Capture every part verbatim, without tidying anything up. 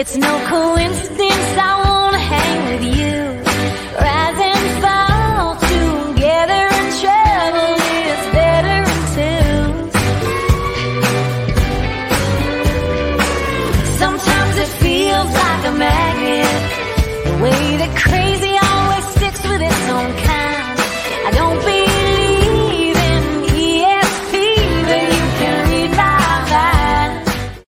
It's no coincidence I wanna hang with you. Rise and fall together, and travel is better in twos. Sometimes it feels like a magnet, the way that crazy always sticks with its own kind. I don't believe in E S P, but you can read my mind.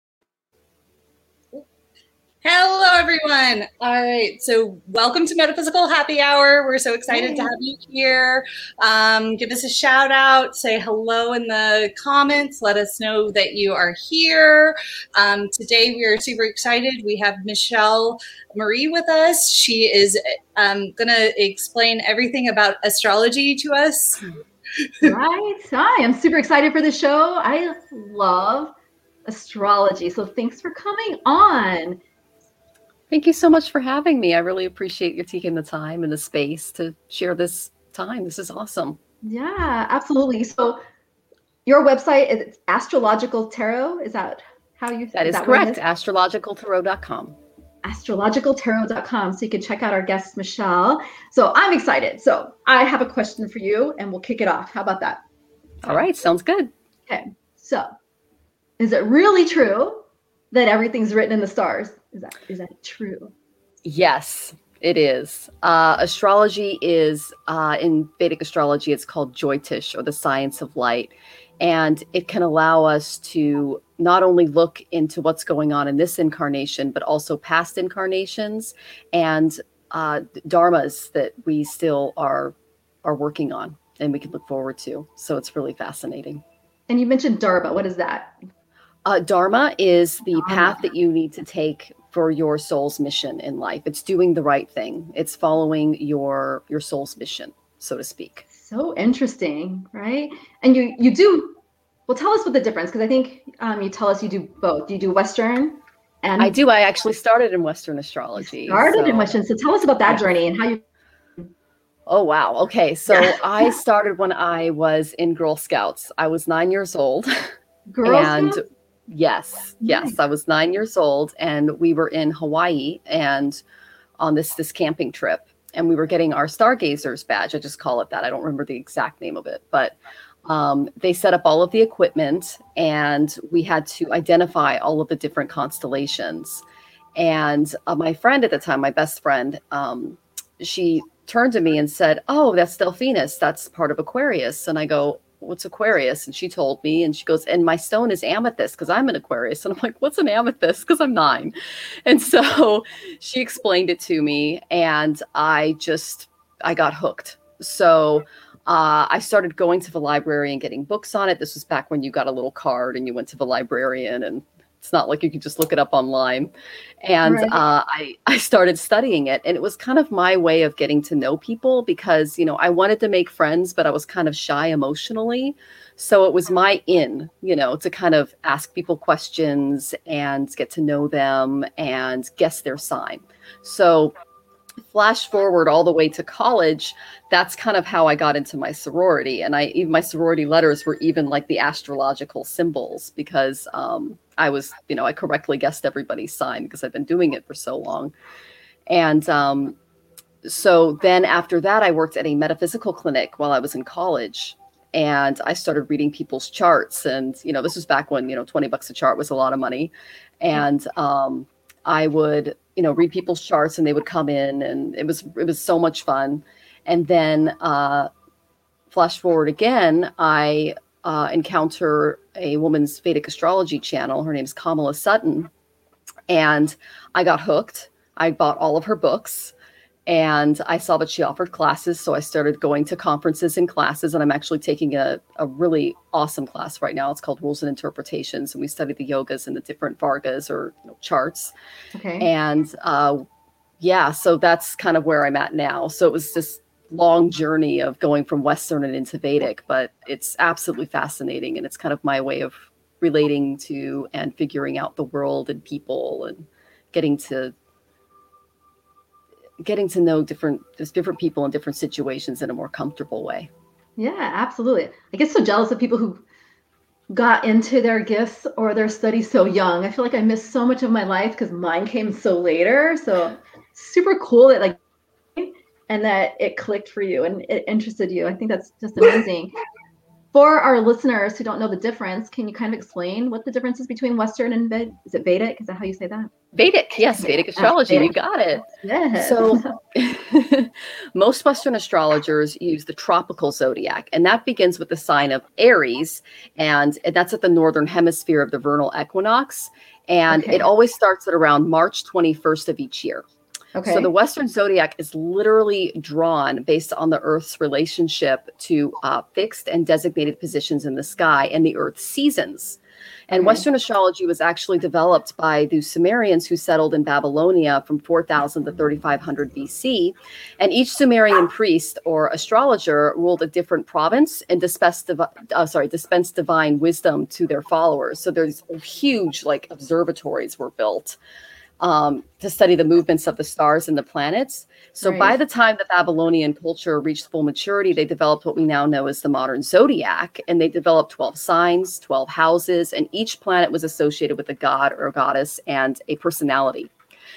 Hello, everyone. All right, so welcome to Metaphysical Happy Hour. We're so excited Hey. to have you here. Um, give us a shout out, say hello in the comments, let us know that you are here. Um, today we are super excited. We have Michelle Marie with us. She is um, going to explain everything about astrology to us. Right. Hi, I'm super excited for the show. I love astrology. So thanks for coming on. Thank you so much for having me. I really appreciate you taking the time and the space to share this time. This is awesome. Yeah, absolutely. So your website is Astrological Tarot. Is that how you That is, what it correct. astrological tarot dot com. astrological tarot dot com. So you can check out our guest, Michelle. So I'm excited. So I have a question for you and we'll kick it off. How about that? All right. Sounds good. Okay. So is it really true that everything's written in the stars? Is that is that true? Yes, it is. Uh, astrology is, uh, in Vedic astrology, it's called Jyotish, or the science of light. And it can allow us to not only look into what's going on in this incarnation, but also past incarnations and uh, dharmas that we still are are working on and we can look forward to. So it's really fascinating. And you mentioned Dharma. What is that? Uh, Dharma is the Dharma. path that you need to take for your soul's mission in life. It's doing the right thing. It's following your your soul's mission, so to speak. So interesting, right? And you you do, well, tell us what the difference, because I think um, you tell us you do both. You do Western and I do. I actually started in Western astrology. started so- in Western. So tell us about that Yeah. journey and how you. Oh, wow. Okay. So Yeah. I started when I was in Girl Scouts. I was nine years old. Girl and Scouts? yes, yes, Nice. I was nine years old and we were in Hawaii and on this, this camping trip and we were getting our Stargazers badge. I just call it that. I don't remember the exact name of it, but um, they set up all of the equipment and we had to identify all of the different constellations. And uh, my friend at the time, my best friend, um, she turned to me and said, "Oh, that's Delphinus. That's part of Aquarius." And I go, "What's Aquarius?" And she told me, and she goes, "And my stone is amethyst because I'm an Aquarius." And I'm like, "What's an amethyst?" Because I'm nine. And so she explained it to me, and I just, I got hooked. So uh, I started going to the library and getting books on it. This was back when you got a little card and you went to the librarian, and it's not like you could just look it up online. And Right. uh, I, I started studying it. And it was kind of my way of getting to know people because, you know, I wanted to make friends, but I was kind of shy emotionally. So it was my in, you know, to kind of ask people questions and get to know them and guess their sign. So flash forward all the way to college, that's kind of how I got into my sorority. And I even my sorority letters were even like the astrological symbols because um, I was, you know, I correctly guessed everybody's sign because I've been doing it for so long. And um, so then after that, I worked at a metaphysical clinic while I was in college. And I started reading people's charts. And, you know, this was back when, you know, twenty bucks a chart was a lot of money. And um, I would, you know, read people's charts and they would come in and it was, it was so much fun. And then uh, flash forward again, I uh, encounter a woman's Vedic astrology channel. Her name's Kamala Sutton. And I got hooked. I bought all of her books and I saw that she offered classes. So I started going to conferences and classes, and I'm actually taking a, a really awesome class right now. It's called Rules and Interpretations. And we study the yogas and the different Vargas or you know, charts. Okay. And uh, yeah, so that's kind of where I'm at now. So it was this long journey of going from Western and into Vedic, but it's absolutely fascinating. And it's kind of my way of relating to and figuring out the world and people and getting to getting to know different, there's different people in different situations in a more comfortable way. Yeah, absolutely. I get so jealous of people who got into their gifts or their studies so young. I feel like I missed so much of my life because mine came so later. So super cool that like, and that it clicked for you and it interested you. I think that's just amazing. For our listeners who don't know the difference, can you kind of explain what the difference is between Western and Ved? Is it Vedic? Is that how you say that? Vedic, yes, Vedic astrology. You got it. Yes. So most Western astrologers use the tropical zodiac, and that begins with the sign of Aries, and that's at the northern hemisphere of the vernal equinox, and Okay. it always starts at around March twenty-first of each year. Okay. So the Western zodiac is literally drawn based on the Earth's relationship to uh, fixed and designated positions in the sky and the Earth's seasons. And Okay. Western astrology was actually developed by the Sumerians who settled in Babylonia from four thousand to thirty-five hundred B C. And each Sumerian priest or astrologer ruled a different province and dispensed, divi- uh, sorry, dispensed divine wisdom to their followers. So there's huge like observatories were built um, to study the movements of the stars and the planets. So Right. by the time the Babylonian culture reached full maturity, they developed what we now know as the modern zodiac, and they developed twelve signs, twelve houses, and each planet was associated with a god or a goddess and a personality.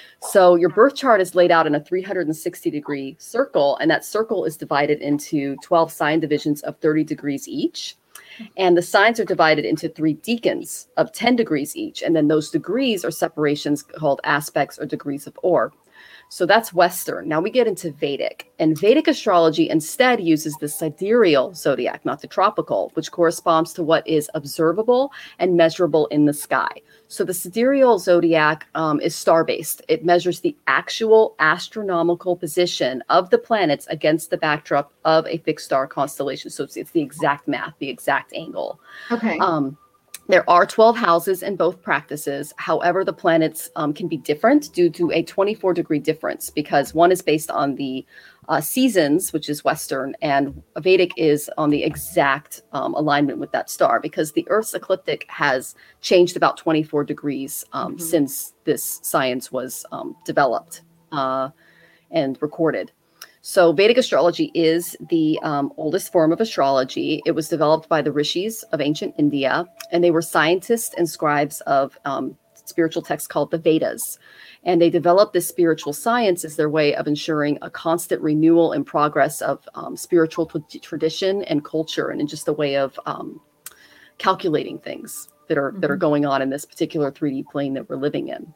So your birth chart is laid out in a three hundred sixty degree circle, and that circle is divided into twelve sign divisions of thirty degrees each. And the signs are divided into three decans of ten degrees each. And then those degrees are separations called aspects or degrees of orb. So that's Western. Now we get into Vedic. And Vedic astrology instead uses the sidereal zodiac, not the tropical, which corresponds to what is observable and measurable in the sky. So the sidereal zodiac um, is star-based. It measures the actual astronomical position of the planets against the backdrop of a fixed star constellation. So it's, it's the exact math, the exact angle. Okay. Um, There are twelve houses in both practices. However, the planets um, can be different due to a twenty-four degree difference because one is based on the uh, seasons, which is Western, and Vedic is on the exact um, alignment with that star because the Earth's ecliptic has changed about twenty-four degrees um, Mhm. since this science was um, developed uh, and recorded. So Vedic astrology is the um, oldest form of astrology. It was developed by the rishis of ancient India, and they were scientists and scribes of um, spiritual texts called the Vedas. And they developed this spiritual science as their way of ensuring a constant renewal and progress of um, spiritual t- tradition and culture, and in just a way of um, calculating things that are mm-hmm. that are going on in this particular three D plane that we're living in.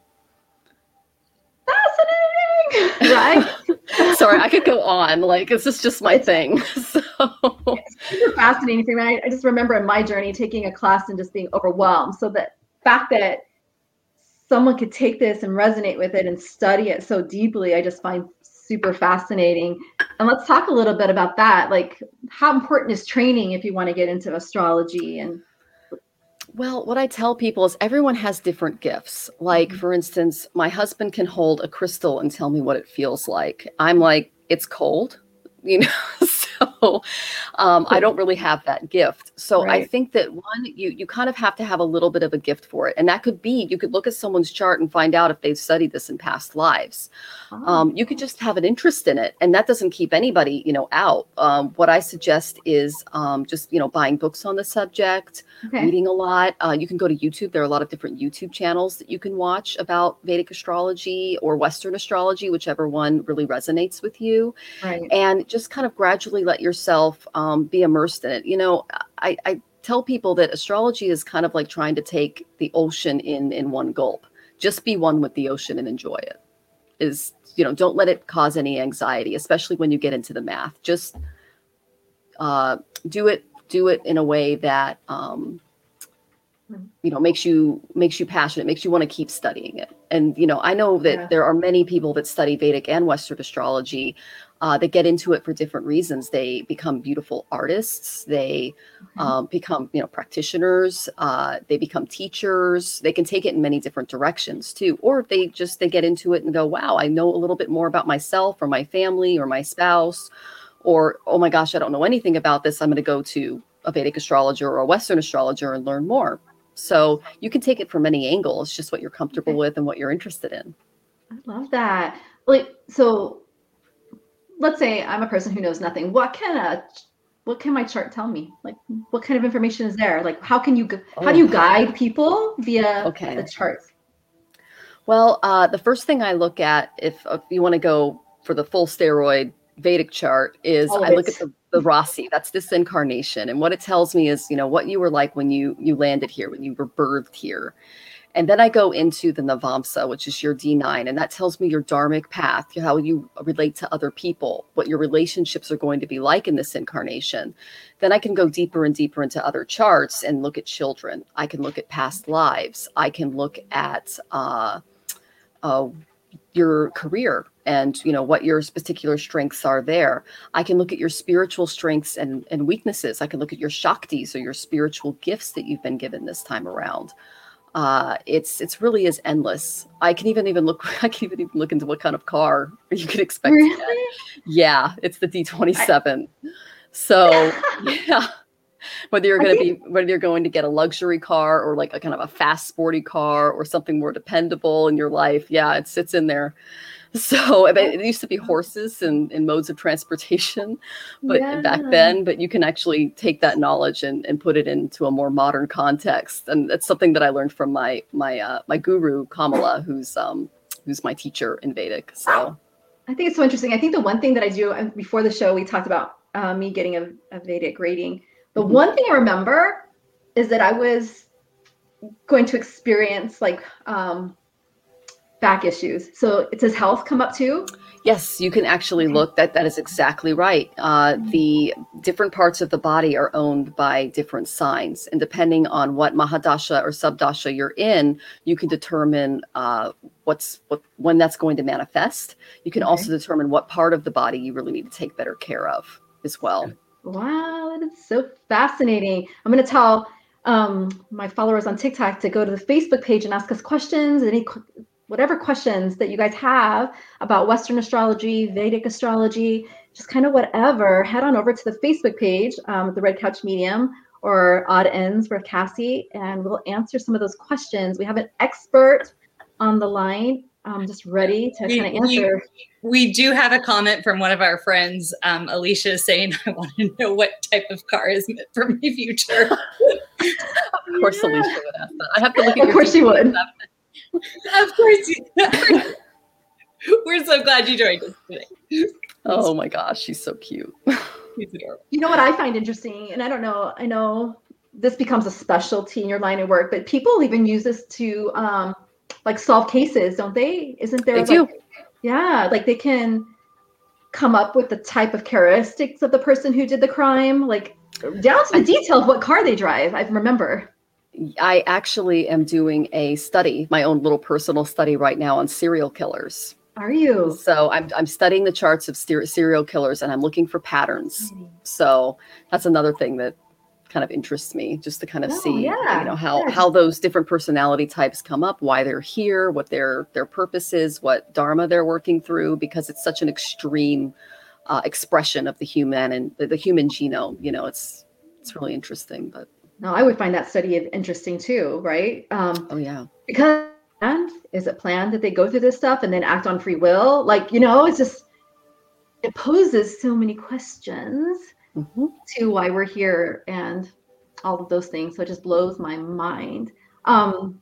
Fascinating, right? Sorry, I could go on. Like, this is just my it's, thing. So it's super fascinating for me. I, I just remember in my journey taking a class and just being overwhelmed. So the fact that someone could take this and resonate with it and study it so deeply, I just find super fascinating. And let's talk a little bit about that. Like, how important is training if you want to get into astrology? And well, what I tell people is everyone has different gifts. Like, mm-hmm. for instance, my husband can hold a crystal and tell me what it feels like. I'm like, it's cold, you know, so um, I don't really have that gift. So right. I think that one, you you kind of have to have a little bit of a gift for it. And that could be, you could look at someone's chart and find out if they've studied this in past lives. Oh. Um, you could just have an interest in it. And that doesn't keep anybody, you know, out. Um, what I suggest is um, just, you know, buying books on the subject, okay. reading a lot. Uh, you can go to YouTube. There are a lot of different YouTube channels that you can watch about Vedic astrology or Western astrology, whichever one really resonates with you. Right. And just kind of gradually let yourself um, be immersed in it. You know, I, I tell people that astrology is kind of like trying to take the ocean in in one gulp. Just be one with the ocean and enjoy it. Is, you know, don't let it cause any anxiety, especially when you get into the math. Just uh, do it, do it in a way that, um, you know, makes you, makes you passionate, makes you want to keep studying it. And, you know, I know that yeah. there are many people that study Vedic and Western astrology uh, that get into it for different reasons. They become beautiful artists. They okay. um, become, you know, practitioners. Uh, they become teachers. They can take it in many different directions too. Or they just, they get into it and go, wow, I know a little bit more about myself or my family or my spouse, or, oh my gosh, I don't know anything about this. I'm going to go to a Vedic astrologer or a Western astrologer and learn more. So you can take it from any angle. It's just what you're comfortable okay. with and what you're interested in. I love that. Like, so let's say I'm a person who knows nothing. What can a what can my chart tell me? Like, what kind of information is there? Like, how can you, gu- how Oh. do you guide people via Okay. the charts? Well, uh, the first thing I look at, if, if you want to go for the full steroid Vedic chart, is All of I look it. at the, the Rasi. That's this incarnation. And what it tells me is, you know, what you were like when you you landed here, when you were birthed here. And then I go into the Navamsa, which is your D nine. And that tells me your dharmic path, how you relate to other people, what your relationships are going to be like in this incarnation. Then I can go deeper and deeper into other charts and look at children. I can look at past lives. I can look at uh, uh, your career and, you know, what your particular strengths are there. I can look at your spiritual strengths and, and weaknesses. I can look at your Shaktis or your spiritual gifts that you've been given this time around. Uh, it's it's really is endless. I can even even look. I can even, even look into what kind of car you could expect. Really? To get. Yeah, it's the D twenty-seven. I... So yeah, whether you're going to think... be whether you're going to get a luxury car or like a kind of a fast sporty car or something more dependable in your life. Yeah, it's it's in there. So it used to be horses and, and modes of transportation, but yeah. back then, but you can actually take that knowledge and, and put it into a more modern context. And that's something that I learned from my, my, uh, my guru, Kamala, who's, um, who's my teacher in Vedic. So I think it's so interesting. I think the one thing that I do before the show, we talked about uh, me getting a, a Vedic reading. The mm-hmm. one thing I remember is that I was going to experience like, um, back issues. So does health come up too? Yes, you can actually look. That that is exactly right. Uh, the different parts of the body are owned by different signs, and depending on what Mahadasha or Subdasha you're in, you can determine uh, what's what when that's going to manifest. You can okay. also determine what part of the body you really need to take better care of as well. Wow, that is so fascinating. I'm going to tell um, my followers on TikTok to go to the Facebook page and ask us questions. Any whatever questions that you guys have about Western astrology, Vedic astrology, just kind of whatever, head on over to the Facebook page, um, the Red Couch Medium or Odd Ends with Cassie, and we'll answer some of those questions. We have an expert on the line, um, just ready to we, kind of answer. We, we do have a comment from one of our friends, um, Alicia, saying, I want to know what type of car is meant for my future. Of course, yeah. Alicia would ask that. I have to look at Of your course she would. Of course. You, we're so glad you joined us today. Oh my gosh, she's so cute. She's adorable. You know what I find interesting, and I don't know, I know this becomes a specialty in your line of work, but people even use this to um, like solve cases, don't they? Isn't there? They like, do. Yeah, like they can come up with the type of characteristics of the person who did the crime, like down to the detail of what car they drive. I remember. I actually am doing a study, my own little personal study right now on serial killers. Are you? So I'm I'm studying the charts of ser- serial killers and I'm looking for patterns. Mm-hmm. So that's another thing that kind of interests me, just to kind of oh, see, yeah. you know, how, yeah. how those different personality types come up, why they're here, what their their purpose is, what dharma they're working through, because it's such an extreme uh, expression of the human and the, the human genome. You know, it's it's really interesting, but. No, I would find that study interesting too, right? Um, oh, yeah. Because is it planned that they go through this stuff and then act on free will? Like, you know, it's just, it poses so many questions mm-hmm. to why we're here and all of those things. So it just blows my mind. Um,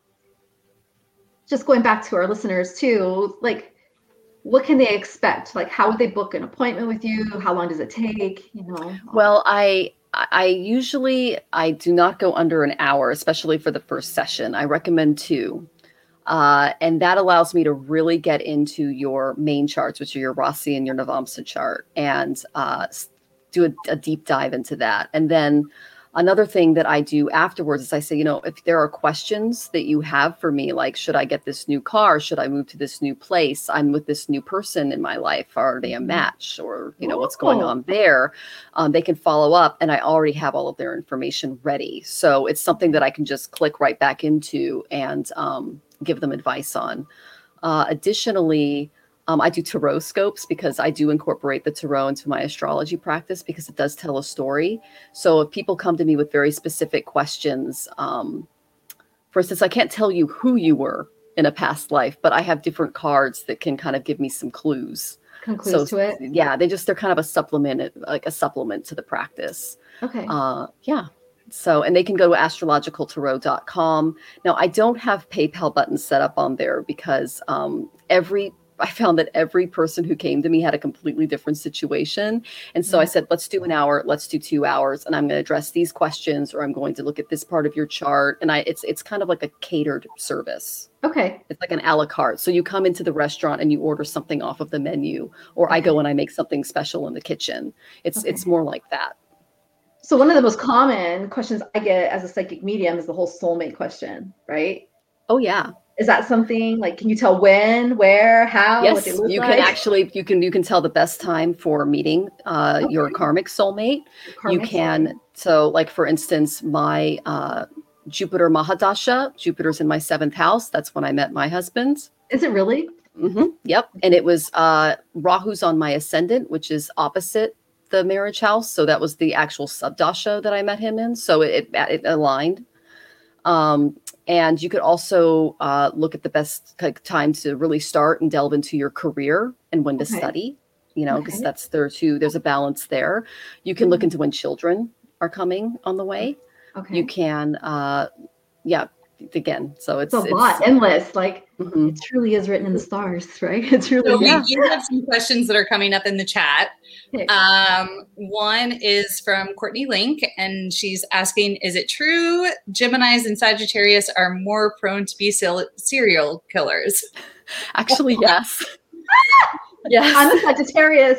just going back to our listeners too, like, what can they expect? Like, how would they book an appointment with you? How long does it take? You know? Well, I... I usually, I do not go under an hour, especially for the first session. I recommend two. Uh, and that allows me to really get into your main charts, which are your Rasi and your Navamsa chart, and uh, do a, a deep dive into that. And then another thing that I do afterwards is I say, you know, if there are questions that you have for me, like, should I get this new car? Should I move to this new place? I'm with this new person in my life. Are they a match? Or, you know, what's going on there? Um, they can follow up, and I already have all of their information ready. So it's something that I can just click right back into and um, give them advice on. Uh, additionally, Um, I do tarot scopes because I do incorporate the tarot into my astrology practice because it does tell a story. So if people come to me with very specific questions, um, for instance, I can't tell you who you were in a past life, but I have different cards that can kind of give me some clues. concludes So to it. yeah, they just they're kind of a supplement, like a supplement to the practice. Okay. Uh, yeah. So, and they can go to astrological tarot dot com. Now, I don't have PayPal buttons set up on there because um, every I found that every person who came to me had a completely different situation. And so Yeah. I said, let's do an hour, let's do two hours. And I'm going to address these questions, or I'm going to look at this part of your chart. And I, it's, it's kind of like a catered service. Okay. It's like an a la carte. So you come into the restaurant and you order something off of the menu, or I Okay. go and I make something special in the kitchen. It's, Okay. it's more like that. So one of the most common questions I get as a psychic medium is the whole soulmate question, right? Oh yeah. Is that something like, can you tell when, where, how, what they Yes, look you like? can actually, you can, you can tell the best time for meeting uh, Okay. your karmic soulmate. You Karmic can, soulmate. so like for instance, my uh, Jupiter Mahadasha, Jupiter's in my seventh house. That's when I met my husband. Is it really? Mm-hmm. Yep. And it was uh, Rahu's on my ascendant, which is opposite the marriage house. So that was the actual subdasha that I met him in. So it, it, it aligned. Um, and you could also uh, look at the best time to really start and delve into your career and when to Okay. study, you know, because Okay. that's there too. There's a balance there. You can look into when children are coming on the way. Okay. You can, uh, yeah, again. So it's, It's a it's lot, endless. Like mhm. it truly is written in the stars, right? It's really So we Yeah. do have some questions that are coming up in the chat. Okay. Um, one is from Courtney Link, and she's asking, is it true Geminis and Sagittarius are more prone to be sil- serial killers? Actually, yes. I'm Yes. a Sagittarius.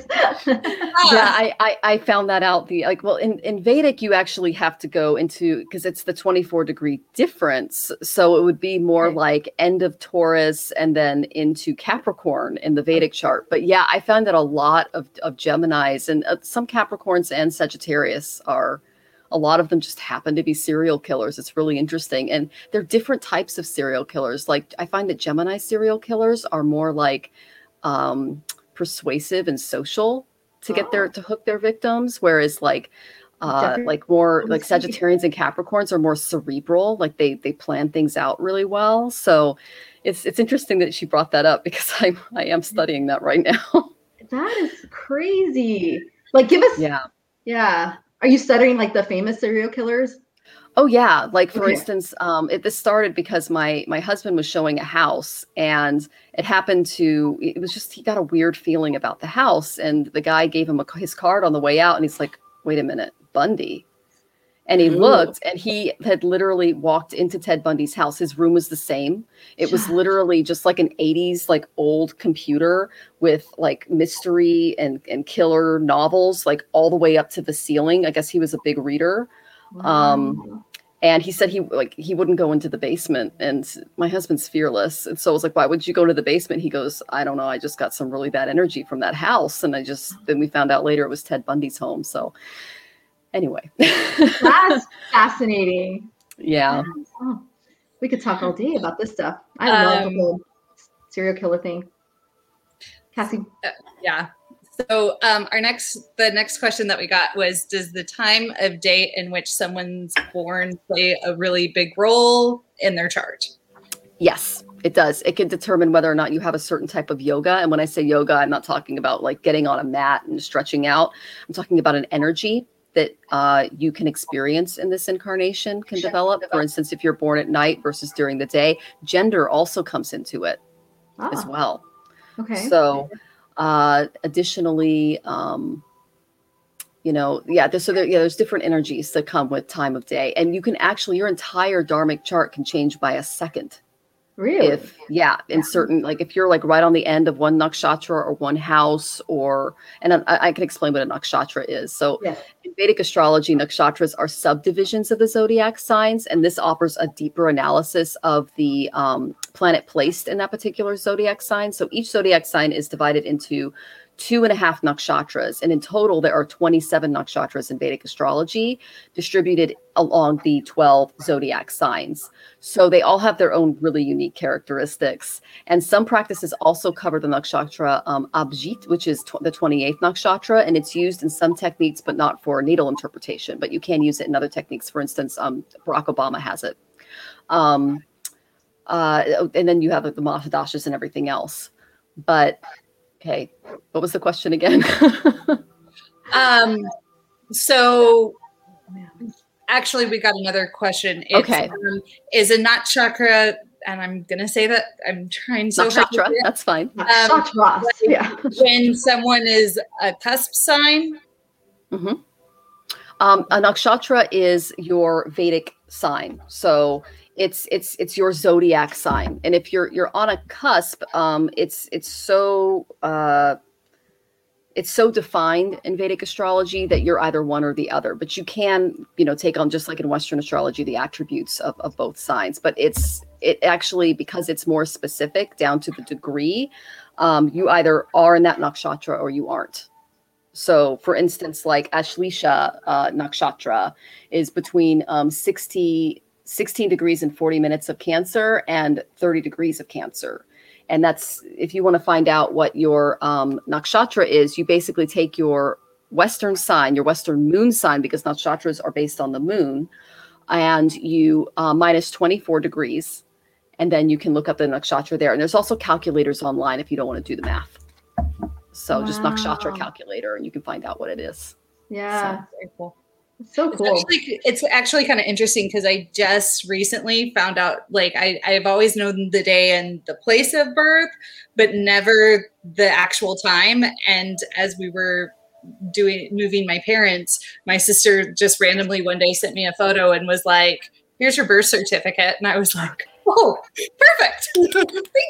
Yeah, I, I I found that out. The like, well, in in Vedic, you actually have to go into, because it's the twenty-four degree difference. So it would be more Okay. like end of Taurus and then into Capricorn in the Vedic chart. But yeah, I found that a lot of of Geminis and uh, some Capricorns and Sagittarius are. A lot of them just happen to be serial killers. It's really interesting, and they're different types of serial killers. Like I find that Gemini serial killers are more like um, persuasive and social to get their Oh. to hook their victims, whereas like uh Jeffrey like more like Dahmer. Sagittarians and Capricorns are more cerebral, like they they plan things out really well. So it's it's interesting that she brought that up because I'm I am studying that right now. That is crazy. Like, give us. Yeah. Yeah. Are you studying like the famous serial killers? Oh yeah, like for Okay. instance, um, it, this started because my my husband was showing a house, and it happened to. It was just he got a weird feeling about the house, and the guy gave him a, his card on the way out, and he's like, "Wait a minute, Bundy." And he Ooh. looked, and he had literally walked into Ted Bundy's house. His room was the same. It was Yeah. literally just like an eighties like old computer with like mystery and and killer novels like all the way up to the ceiling. I guess he was a big reader. Um, Wow. And he said he like he wouldn't go into the basement. And my husband's fearless. And so I was like, why would you go to the basement? He goes, I don't know. I just got some really bad energy from that house. And I just then we found out later it was Ted Bundy's home. So anyway. That's fascinating. Yeah. Oh, we could talk all day about this stuff. I love the Um, whole serial killer thing. Cassie. Yeah. So um, our next, the next question that we got was, does the time of day in which someone's born play a really big role in their chart? Yes, it does. It can determine whether or not you have a certain type of yoga. And when I say yoga, I'm not talking about like getting on a mat and stretching out. I'm talking about an energy that uh, you can experience in this incarnation can develop. For instance, if you're born at night versus during the day, gender also comes into it Ah, as well. okay. So uh, additionally, um, you know, yeah, there's, so there, yeah, there's different energies that come with time of day. And you can actually, your entire dharmic chart can change by a second. Really? If yeah, in certain, like if you're like right on the end of one nakshatra or one house, or and I, I can explain what a nakshatra is. So Yes. in Vedic astrology, nakshatras are subdivisions of the zodiac signs, and this offers a deeper analysis of the um, planet placed in that particular zodiac sign. So each zodiac sign is divided into two and a half nakshatras, and in total there are twenty-seven nakshatras in Vedic astrology distributed along the twelve zodiac signs. So they all have their own really unique characteristics. And some practices also cover the nakshatra um, Abhijit, which is tw- the twenty-eighth nakshatra, and it's used in some techniques, but not for natal interpretation. But you can use it in other techniques. For instance, um, Barack Obama has it. Um, uh, and then you have like, the Mahadashas and everything else. But Okay. What was the question again? um, so actually we got another question. It's, Okay. Um, is a nakshatra, and I'm going to say that I'm trying so hard. Nakshatra, that's fine. Um, Nakshatras, when, yeah. when someone is a cusp sign. Mm-hmm. Um, a nakshatra is your Vedic sign. So it's it's it's your zodiac sign. And if you're you're on a cusp, um, it's it's so uh, it's so defined in Vedic astrology that you're either one or the other. But you can, you know, take on, just like in Western astrology, the attributes of, of both signs. But it's it actually, because it's more specific down to the degree, um, you either are in that nakshatra or you aren't. So, for instance, like Ashlisha uh, nakshatra is between um, sixty, sixteen degrees and forty minutes of Cancer and thirty degrees of Cancer. And that's, if you want to find out what your um, nakshatra is, you basically take your Western sign, your Western moon sign, because nakshatras are based on the moon, and you uh, minus twenty-four degrees. And then you can look up the nakshatra there. And there's also calculators online if you don't want to do the math. So Wow. just nakshatra calculator, and you can find out what it is. Yeah. So. Very cool. It's so It's cool. actually, it's actually kind of interesting because I just recently found out, like, I, I've always known the day and the place of birth, but never the actual time. And as we were doing, moving my parents, my sister just randomly one day sent me a photo and was like, here's your birth certificate. And I was like, oh, perfect. Thank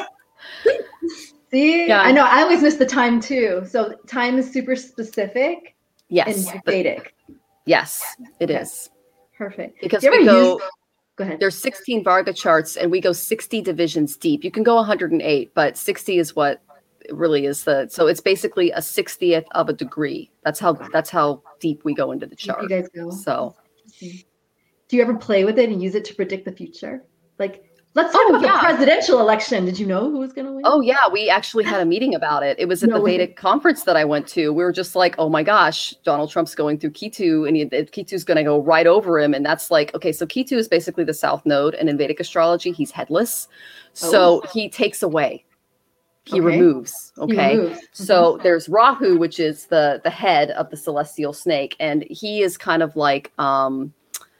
you. See, Yeah. I know I always miss the time too. So time is super specific Yes. in but- Vedic. yes, it Okay. is. Perfect. Because Do you we ever go, use- Go ahead. there's sixteen Varga charts, and we go sixty divisions deep. You can go one hundred eight, but sixty is what it really is the, so it's basically a sixtieth of a degree. That's how, that's how deep we go into the You chart. guys go. So, Interesting. Do you ever play with it and use it to predict the future? Like, let's talk Oh, about yeah. the presidential election. Did you know who was going to win? oh yeah, we actually had a meeting about it. It was at No the way. Vedic conference that I went to. We were just like, oh my gosh, Donald Trump's going through Ketu, and he, Ketu's going to go right over him. And that's like, okay, so Ketu is basically the south node, and in Vedic astrology, he's headless. So Oh. he takes away, he Okay. removes. He Okay. removes. So there's Rahu, which is the the head of the celestial snake, and he is kind of like um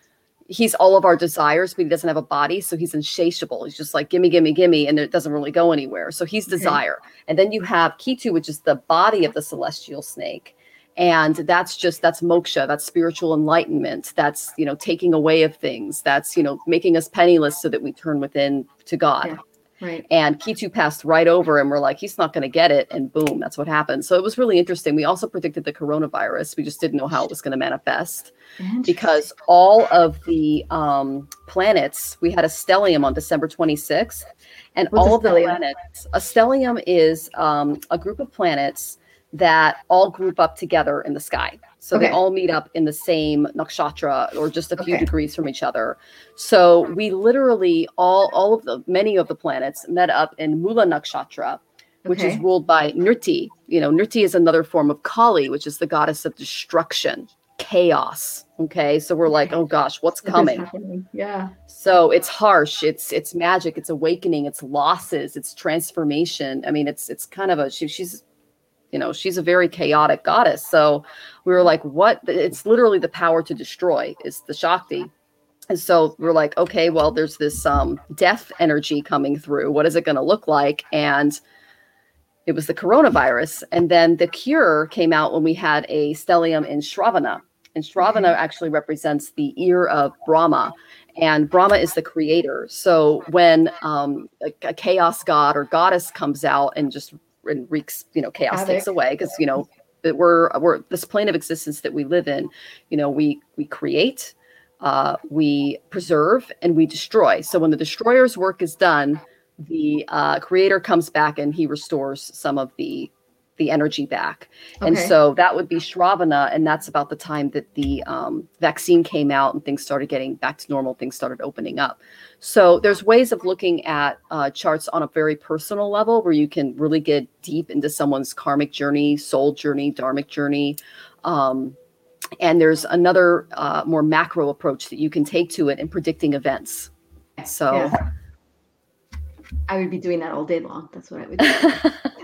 he's all of our desires, but he doesn't have a body, so he's insatiable. He's just like gimme, gimme, gimme, and it doesn't really go anywhere. So he's Okay. desire. And then you have Ketu, which is the body of the celestial snake. And that's just, that's moksha, that's spiritual enlightenment. That's, you know, taking away of things. That's, you know, making us penniless so that we turn within to God. Yeah. Right. And Ketu passed right over, and we're like, he's not going to get it. And boom, that's what happened. So it was really interesting. We also predicted the coronavirus. We just didn't know how it was going to manifest, because all of the um, planets, we had a stellium on December twenty-sixth, and What's all a of the stellium? planets, a stellium is um, a group of planets that all group up together in the sky. So Okay. they all meet up in the same nakshatra, or just a few Okay. degrees from each other. So we literally, all, all of the, many of the planets met up in Mula nakshatra, which is Okay. ruled by Nriti. You know, Nriti is another form of Kali, which is the goddess of destruction, chaos. Okay. So we're like, oh gosh, what's What is coming? happening? Yeah. So it's harsh, it's it's magic, it's awakening, it's losses, it's transformation. I mean, it's it's kind of a she, she's you know, she's a very chaotic goddess. So we were like, what? It's literally the power to destroy is the Shakti. And so we're like, okay, well, there's this um, death energy coming through. What is it going to look like? And it was the coronavirus. And then the cure came out when we had a stellium in Shravana. And Shravana Okay. actually represents the ear of Brahma. And Brahma is the creator. So when um, a, a chaos god or goddess comes out and just and wreaks, you know, chaos Havoc. takes away, because, you know, that we're, we're this plane of existence that we live in, you know, we, we create, uh, we preserve, and we destroy. So when the destroyer's work is done, the uh, creator comes back and he restores some of the the energy back. And Okay. so that would be Shravana, and that's about the time that the um, vaccine came out and things started getting back to normal, things started opening up. So there's ways of looking at uh, charts on a very personal level where you can really get deep into someone's karmic journey, soul journey, dharmic journey. Um, and there's another uh, more macro approach that you can take to it in predicting events. So Yeah. I would be doing that all day long. That's what I would do.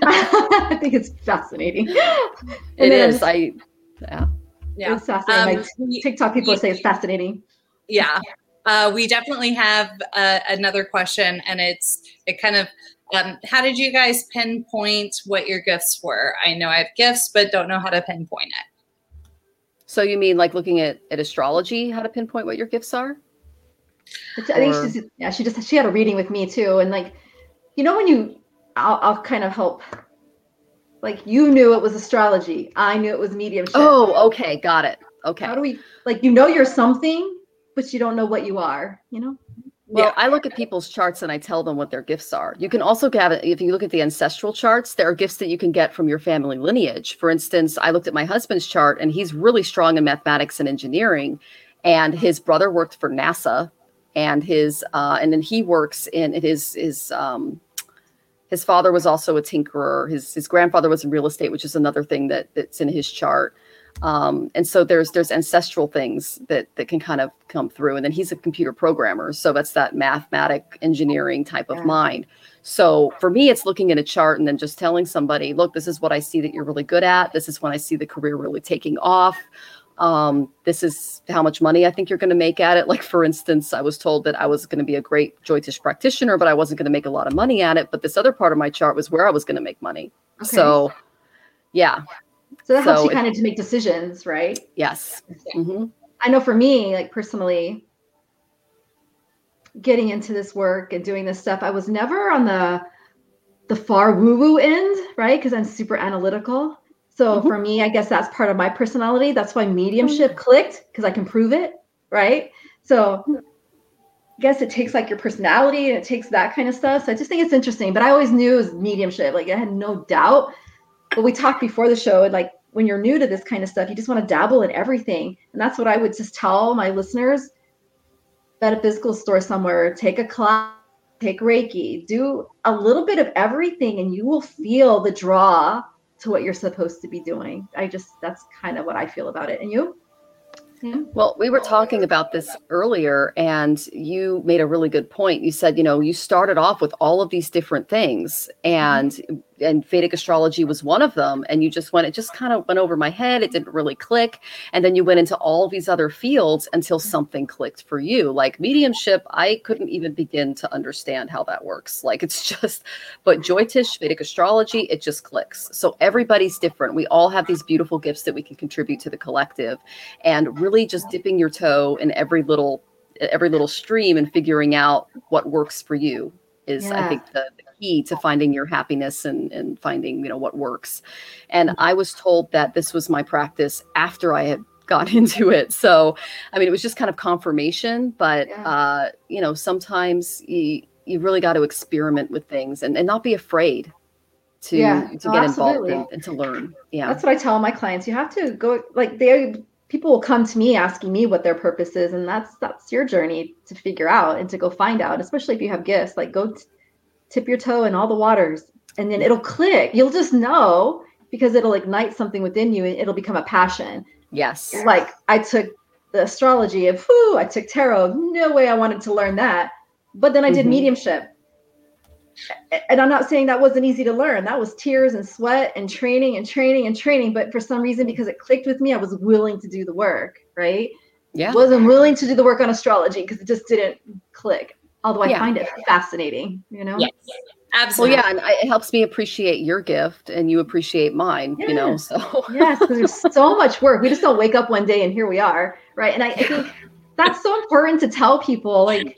I think it's fascinating. It And then is. I yeah. Yeah. It's fascinating. Um, Like we- TikTok people we- say it's fascinating. Yeah. Uh, we definitely have uh, another question, and it's it kind of um, how did you guys pinpoint what your gifts were? I know I have gifts, but don't know how to pinpoint it. So you mean like looking at, at astrology, how to pinpoint what your gifts are? Which I think Or- she's yeah, she just she had a reading with me too. And like, you know, when you I'll I'll kind of help. Like you knew it was astrology. I knew it was mediumship. Oh, okay, got it. Okay. How do we like you know you're something, but you don't know what you are, you know? Well, Yeah. I look at people's charts and I tell them what their gifts are. You can also get it if you look at the ancestral charts, there are gifts that you can get from your family lineage. For instance, I looked at my husband's chart and he's really strong in mathematics and engineering, and his brother worked for NASA, and his uh, and then he works in his his um, his father was also a tinkerer. His his grandfather was in real estate, which is another thing that that's in his chart. Um, and so there's there's ancestral things that that can kind of come through. And then he's a computer programmer, so that's that mathematic engineering type of Yeah. mind. So for me, it's looking at a chart and then just telling somebody, look, this is what I see that you're really good at. This is when I see the career really taking off. Um, this is how much money I think you're going to make at it. Like, for instance, I was told that I was going to be a great Joytish practitioner, but I wasn't going to make a lot of money at it. But this other part of my chart was where I was going to make money. Okay. So, yeah, So that helps so you it- kind of to make decisions, right? yes. hmm I know for me, like personally, getting into this work and doing this stuff, I was never on the the far woo-woo end, right? Because I'm super analytical. So Mhm. for me, I guess that's part of my personality. That's why mediumship clicked, because I can prove it, right? So I guess it takes like your personality and it takes that kind of stuff. So I just think it's interesting. But I always knew it was mediumship. Like I had no doubt. But we talked before the show, and like when you're new to this kind of stuff, you just want to dabble in everything. And that's what I would just tell my listeners. At a physical store somewhere, take a class, take Reiki, do a little bit of everything, and you will feel the draw to what you're supposed to be doing. I just, that's kind of what I feel about it. And you? Yeah. Well, we were talking about this earlier, and you made a really good point. You said, you know, you started off with all of these different things, and and Vedic astrology was one of them. And you just went, it just kind of went over my head. It didn't really click. And then you went into all these other fields until something clicked for you. Like mediumship, I couldn't even begin to understand how that works. Like it's just, but Joytish, Vedic astrology, it just clicks. So everybody's different. We all have these beautiful gifts that we can contribute to the collective, and really just dipping your toe in every little every little stream and figuring out what works for you is I Yeah. think the, the key to finding your happiness and and finding, you know, what works. And I was told that this was my practice after I had got into it. So I mean it was just kind of confirmation, but Yeah. uh you know, sometimes you you really got to experiment with things and, and not be afraid to Yeah. to Oh, get absolutely. involved and, and to learn. Yeah. That's what I tell my clients. You have to go, like they, people will come to me asking me what their purpose is. And that's, that's your journey to figure out and to go find out, especially if you have gifts, like go t- tip your toe in all the waters and then it'll click. You'll just know because it'll ignite something within you and it'll become a passion. Yes. Like I took the astrology of whoo, I took tarot. No way I wanted to learn that. But then I did Mhm. mediumship. And I'm not saying that wasn't easy to learn. That was tears and sweat and training and training and training. But for some reason, because it clicked with me, I was willing to do the work, right? Yeah. Wasn't willing to do the work on astrology because it just didn't click. Although I Yeah. find it fascinating, you know? Yes, Well, absolutely. yeah, and I, it helps me appreciate your gift, and you appreciate mine. You know, Yeah. so Yes, because there's so much work. We just don't wake up one day and here we are, right? And I, I think that's so important to tell people, like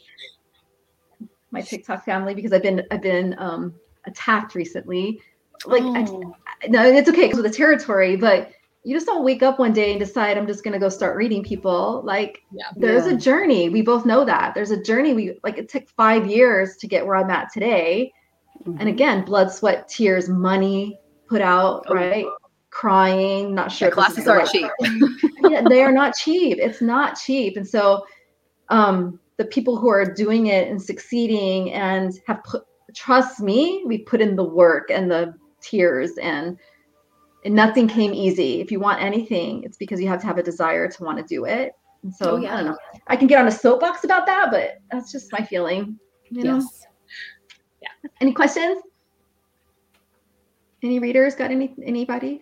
my TikTok family, because I've been I've been um, attacked recently. Like, I, Oh. no, it's okay because of the territory, but you just don't wake up one day and decide I'm just going to go start reading people. Like, Yeah. there's Yeah. a journey. We both know that there's a journey. We like it took five years to get where I'm at today. Mhm. And again, blood, sweat, tears, money put out, Oh. right? Crying, not sure. Yeah, if this is classes the aren't right- cheap. yeah, they are not cheap. It's not cheap. And so um, the people who are doing it and succeeding and have put, trust me, we put in the work and the tears and, and nothing came easy. If you want anything, it's because you have to have a desire to want to do it. And so Oh, yeah. I don't know. I can get on a soapbox about that, but that's just my feeling. You know? Yes. Any questions? Any readers got any anybody?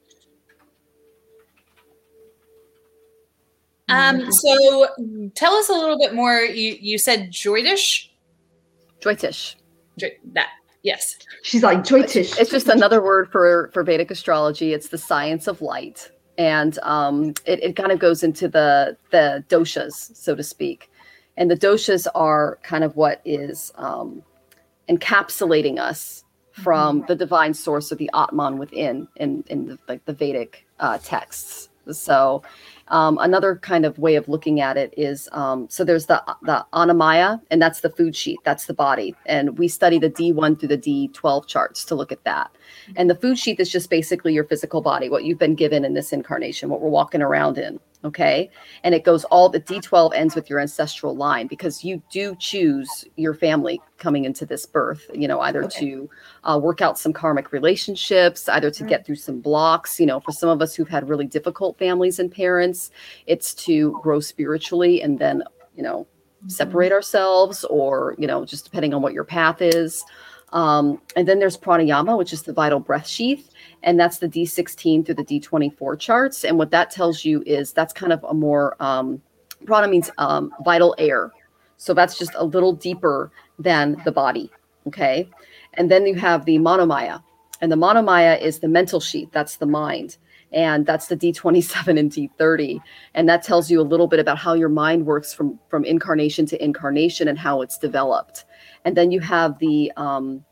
Um, so tell us a little bit more. You you said Joytish? Joytish. Jo- that yes. She's like Joytish. It's just another word for for Vedic astrology. It's the science of light, and um, it it kind of goes into the the doshas, so to speak, and the doshas are kind of what is um, encapsulating us from mm-hmm. the divine source of the Atman within in in the, like the Vedic uh, texts. So um, another kind of way of looking at it is, um, so there's the the Annamaya, and that's the food sheet, that's the body. And we study the D one through the D twelve charts to look at that. And the food sheet is just basically your physical body, what you've been given in this incarnation, what we're walking around in, okay? And it goes all, the D twelve ends with your ancestral line, because you do choose your family coming into this birth, you know, either okay. to uh, work out some karmic relationships, either to get through some blocks. You know, for some of us who've had really difficult families and parents, it's to grow spiritually and then, you know, mm-hmm. separate ourselves, or, you know, just depending on what your path is. Um, and then there's pranayama, which is the vital breath sheath. And that's the D sixteen through the D twenty-four charts. And what that tells you is that's kind of a more, um, prana means um, vital air. So that's just a little deeper than the body. Okay. And then you have the monomaya. And the monomaya is the mental sheath. That's the mind. And that's the D twenty-seven and D thirty. And that tells you a little bit about how your mind works from, from incarnation to incarnation and how it's developed. And then you have the um,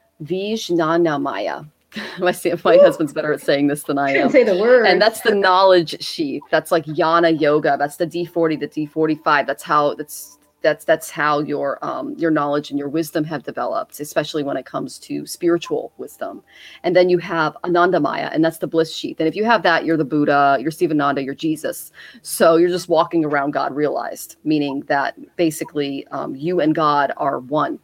Vijnanamaya. my my husband's better at saying this than I am. Can't say the word. And that's the knowledge sheath. That's like Jnana Yoga. That's the D forty, the D forty-five. That's how that's that's that's how your um your knowledge and your wisdom have developed, especially when it comes to spiritual wisdom. And then you have Anandamaya, and that's the bliss sheath. And if you have that, you're the Buddha, you're Sivananda, you're Jesus. So you're just walking around God realized, meaning that basically um, you and God are one.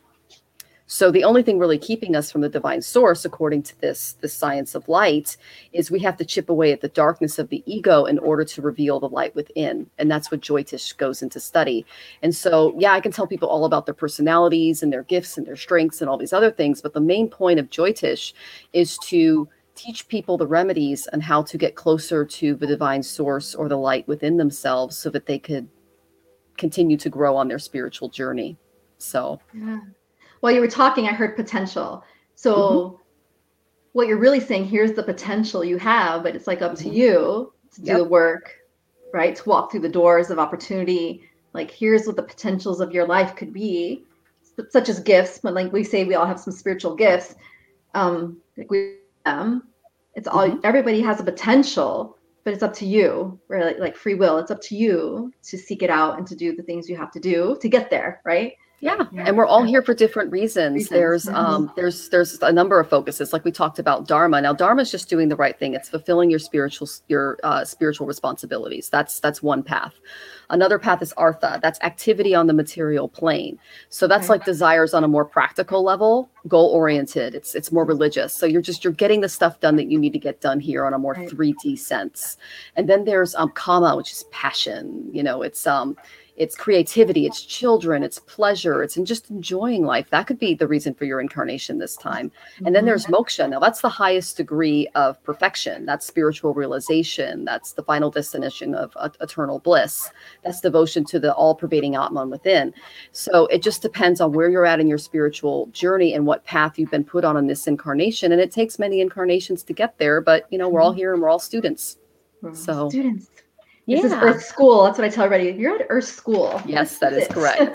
So the only thing really keeping us from the divine source, according to this, this science of light, is we have to chip away at the darkness of the ego in order to reveal the light within. And that's what Joytish goes into study. And so, yeah, I can tell people all about their personalities and their gifts and their strengths and all these other things. But the main point of Joytish is to teach people the remedies on how to get closer to the divine source or the light within themselves so that they could continue to grow on their spiritual journey. So, yeah. While you were talking, I heard potential. So mm-hmm. what you're really saying, here's the potential you have, but it's like up mm-hmm. to you to yep. do the work, right? To walk through the doors of opportunity. Like, here's what the potentials of your life could be, such as gifts. But like we say, we all have some spiritual gifts. Um, like we um, it's all, mm-hmm. everybody has a potential, but it's up to you, right? Like, like free will. It's up to you to seek it out and to do the things you have to do to get there, right? Yeah. And we're all here for different reasons. reasons. There's um there's there's a number of focuses, like we talked about Dharma. Now Dharma is just doing the right thing. It's fulfilling your spiritual your uh, spiritual responsibilities. That's that's one path. Another path is Artha. That's activity on the material plane. So that's okay. like desires on a more practical level, goal oriented. It's it's more religious. So you're just you're getting the stuff done that you need to get done here on a more right. three D sense. And then there's um Kama, which is passion. You know, it's um It's creativity, it's children, it's pleasure, it's in just enjoying life. That could be the reason for your incarnation this time. And then there's moksha. Now that's the highest degree of perfection. That's spiritual realization. That's the final destination of uh, eternal bliss. That's devotion to the all-pervading Atman within. So it just depends on where you're at in your spiritual journey and what path you've been put on in this incarnation. And it takes many incarnations to get there, but you know, we're all here and we're all students. We're so students. Yeah. This is Earth School. That's what I tell everybody. You're at Earth School. Yes, this that is, is correct.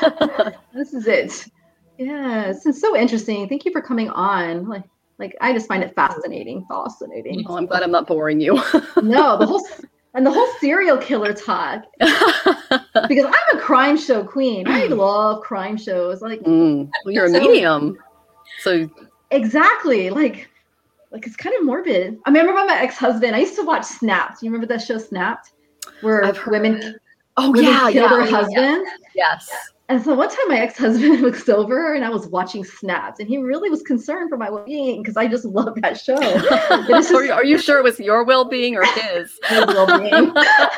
This is it. Yeah, this is so interesting. Thank you for coming on. Like, like I just find it fascinating. Fascinating. Oh, I'm glad I'm not boring you. No, the whole and the whole serial killer talk. Because I'm a crime show queen. I love crime shows. Like, mm, well, you're so, a medium, so exactly like. Like, it's kind of morbid. I remember my ex-husband, I used to watch Snapped. You remember that show Snapped? Where women, oh, women yeah, kill yeah, their yeah, husbands? Yes. And so one time my ex-husband was over and I was watching Snapped. And he really was concerned for my well-being because I just love that show. Just, are, you, are you sure it was your well-being or his? His well-being.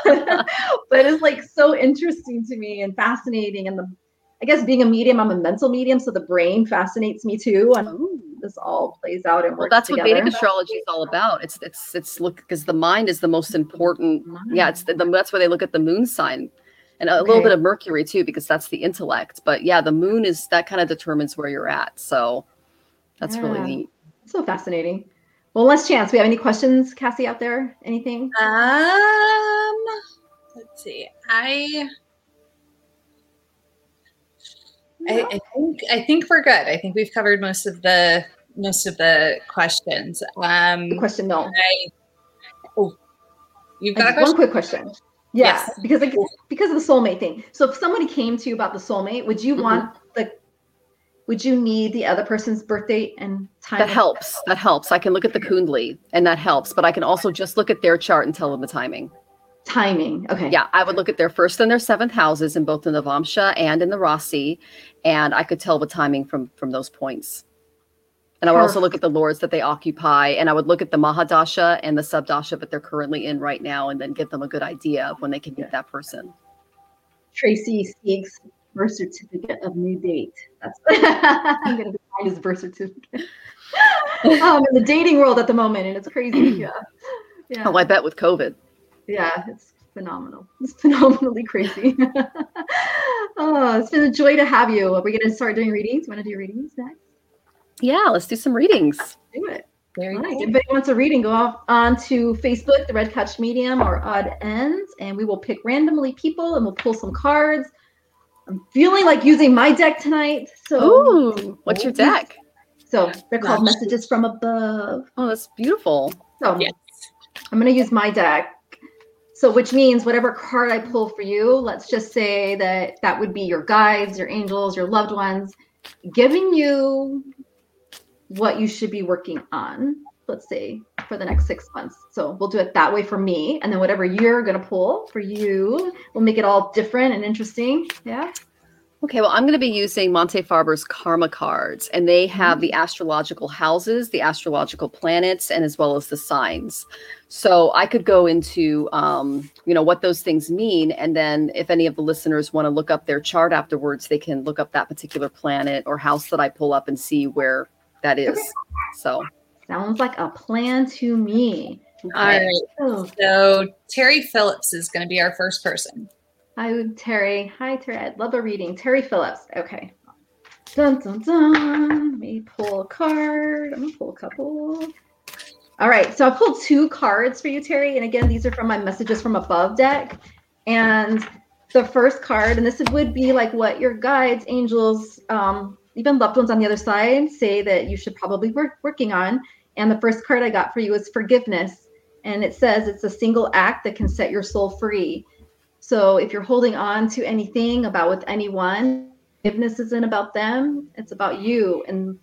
But it's like so interesting to me and fascinating. And the I guess being a medium, I'm a mental medium. So the brain fascinates me too. And this all plays out and Well, works that's what together. Vedic astrology is all about. It's it's it's look because the mind is the most important. Yeah, it's the, the, that's where they look at the moon sign, and a Okay. little bit of Mercury too, because that's the intellect. But yeah, the moon is that kind of determines where you're at. So that's really Yeah. neat. So fascinating. Well, last chance. We have any questions, Cassie, out there? Anything? Um, let's see. I, I, I think I think we're good. I think we've covered most of the most of the questions. Um, The question, no. I, oh, you've I got a just- one question? quick question. Yeah, Yes. because like, because of the soulmate thing. So if somebody came to you about the soulmate, would you Mhm. want the would you need the other person's birth date and time? That of- helps. That helps. I can look at the Kundli, and that helps. But I can also just look at their chart and tell them the timing. Timing. Okay. Yeah, I would look at their first and their seventh houses in both the Navamsha and in the Rasi, and I could tell the timing from from those points. And I would also look at the lords that they occupy, and I would look at the Mahadasha and the Subdasha that they're currently in right now, and then give them a good idea of when they can meet that person. Tracy seeks birth certificate of new date. That's I'm gonna find his birth certificate. um, in the dating world at the moment, and it's crazy. Yeah. Yeah. Oh, I bet with COVID. Yeah, it's phenomenal. It's phenomenally crazy. Oh, it's been a joy to have you. Are we going to start doing readings? Want to do readings next? Yeah, let's do some readings. Do it. Very All right. cool. If anybody wants a reading, go off onto Facebook, the Red Couch Medium, or Odd Ends, and we will pick randomly people and we'll pull some cards. I'm feeling like using my deck tonight. So, Ooh, what's your deck? so they're called Gosh. Messages from Above. Oh, that's beautiful. So Yes. I'm going to use my deck. So which means whatever card I pull for you, let's just say that that would be your guides, your angels, your loved ones, giving you what you should be working on, let's say, for the next six months. So we'll do it that way for me. And then whatever you're going to pull for you, we'll make it all different and interesting. Yeah. Okay, well, I'm going to be using Montefaber's Karma cards, and they have the astrological houses, the astrological planets, and as well as the signs. So I could go into, um, you know, what those things mean, and then if any of the listeners want to look up their chart afterwards, they can look up that particular planet or house that I pull up and see where that is. So Sounds like a plan to me. All right. Oh, So Terry Phillips is going to be our first person. hi, Terry. Hi, Terry. I'd love a reading. Terry Phillips. Okay. Dun, dun, dun. Let me pull a card. I'm going to pull a couple. All right. So I pulled two cards for you, Terry. And again, these are from my Messages from Above deck. And the first card, and this would be like what your guides, angels, um, even loved ones on the other side say that you should probably work working on. And the first card I got for you is forgiveness. And it says it's a single act that can set your soul free. So if you're holding on to anything about with anyone, forgiveness isn't about them. It's about you and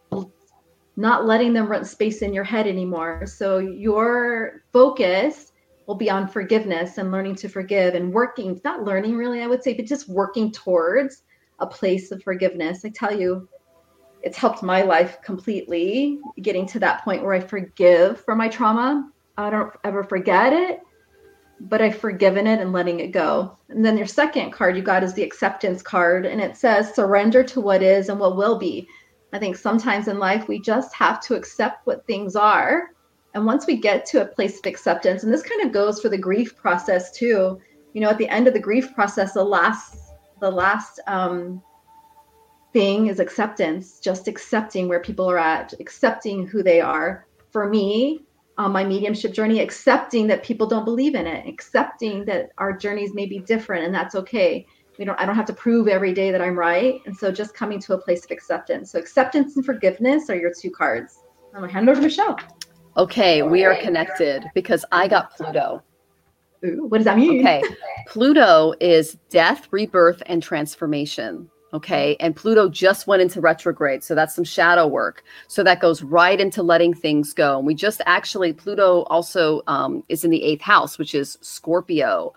not letting them run space in your head anymore. So your focus will be on forgiveness and learning to forgive and working, not learning really, I would say, but just working towards a place of forgiveness. I tell you, it's helped my life completely, getting to that point where I forgive for my trauma. I don't ever forget it, but I've forgiven it and letting it go. And then your second card you got is the acceptance card, and it says surrender to what is and what will be. I think sometimes in life we just have to accept what things are. And once we get to a place of acceptance, and this kind of goes for the grief process too, you know, at the end of the grief process, the last the last um, thing is acceptance, just accepting where people are at, accepting who they are. For me, on my mediumship journey, accepting that people don't believe in it, accepting that our journeys may be different, and that's okay. We don't, I don't have to prove every day that I'm right. And so just coming to a place of acceptance. So acceptance and forgiveness are your two cards. I'm gonna hand it over to Michelle. okay, we are connected because I got Pluto. Ooh, what does that mean? Okay. Pluto is death, rebirth, and transformation. Okay. And Pluto just went into retrograde. So that's some shadow work. So that goes right into letting things go. And we just actually, Pluto also um, is in the eighth house, which is Scorpio.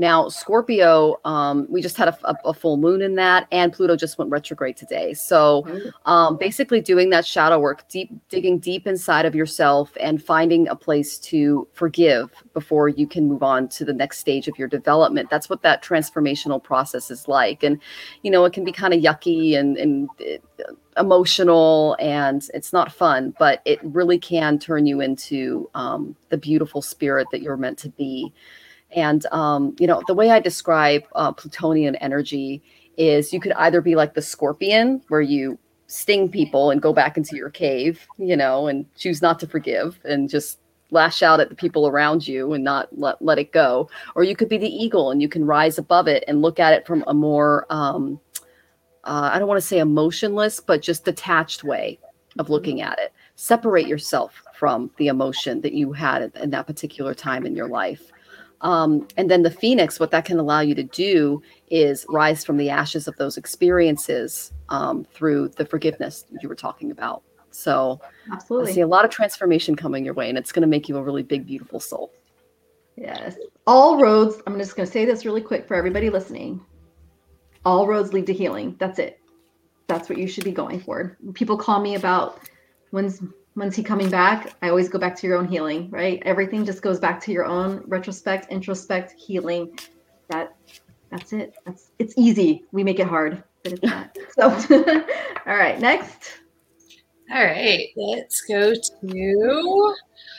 Now, Scorpio, um, we just had a, a, a full moon in that, and Pluto just went retrograde today. So um, basically doing that shadow work, deep digging deep inside of yourself and finding a place to forgive before you can move on to the next stage of your development. That's what that transformational process is like. And, you know, it can be kind of yucky and, and uh, emotional, and it's not fun, but it really can turn you into um, the beautiful spirit that you're meant to be. And, um, you know, the way I describe uh, Plutonian energy is you could either be like the scorpion, where you sting people and go back into your cave, you know, and choose not to forgive and just lash out at the people around you and not let, let it go. Or you could be the eagle, and you can rise above it and look at it from a more, um, uh, I don't want to say emotionless, but just detached way of looking at it. Separate yourself from the emotion that you had at, at that particular time in your life. Um, and then the Phoenix, what that can allow you to do is rise from the ashes of those experiences um, through the forgiveness you were talking about. So Absolutely. I see a lot of transformation coming your way, and it's going to make you a really big, beautiful soul. Yes. All roads, I'm just going to say this really quick for everybody listening. All roads lead to healing. That's it. That's what you should be going for. People call me about when's When's he coming back? I always go back to your own healing, right? Everything just goes back to your own retrospect, introspect, healing. That, that's it. That's it's easy. We make it hard, but it's not. So, all right, next. All right, let's go to.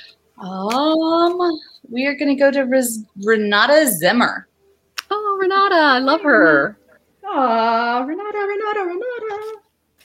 Um, we are going to go to Riz, Renata Zimmer. Oh, Renata, I love her. Oh, Renata, Renata, Renata.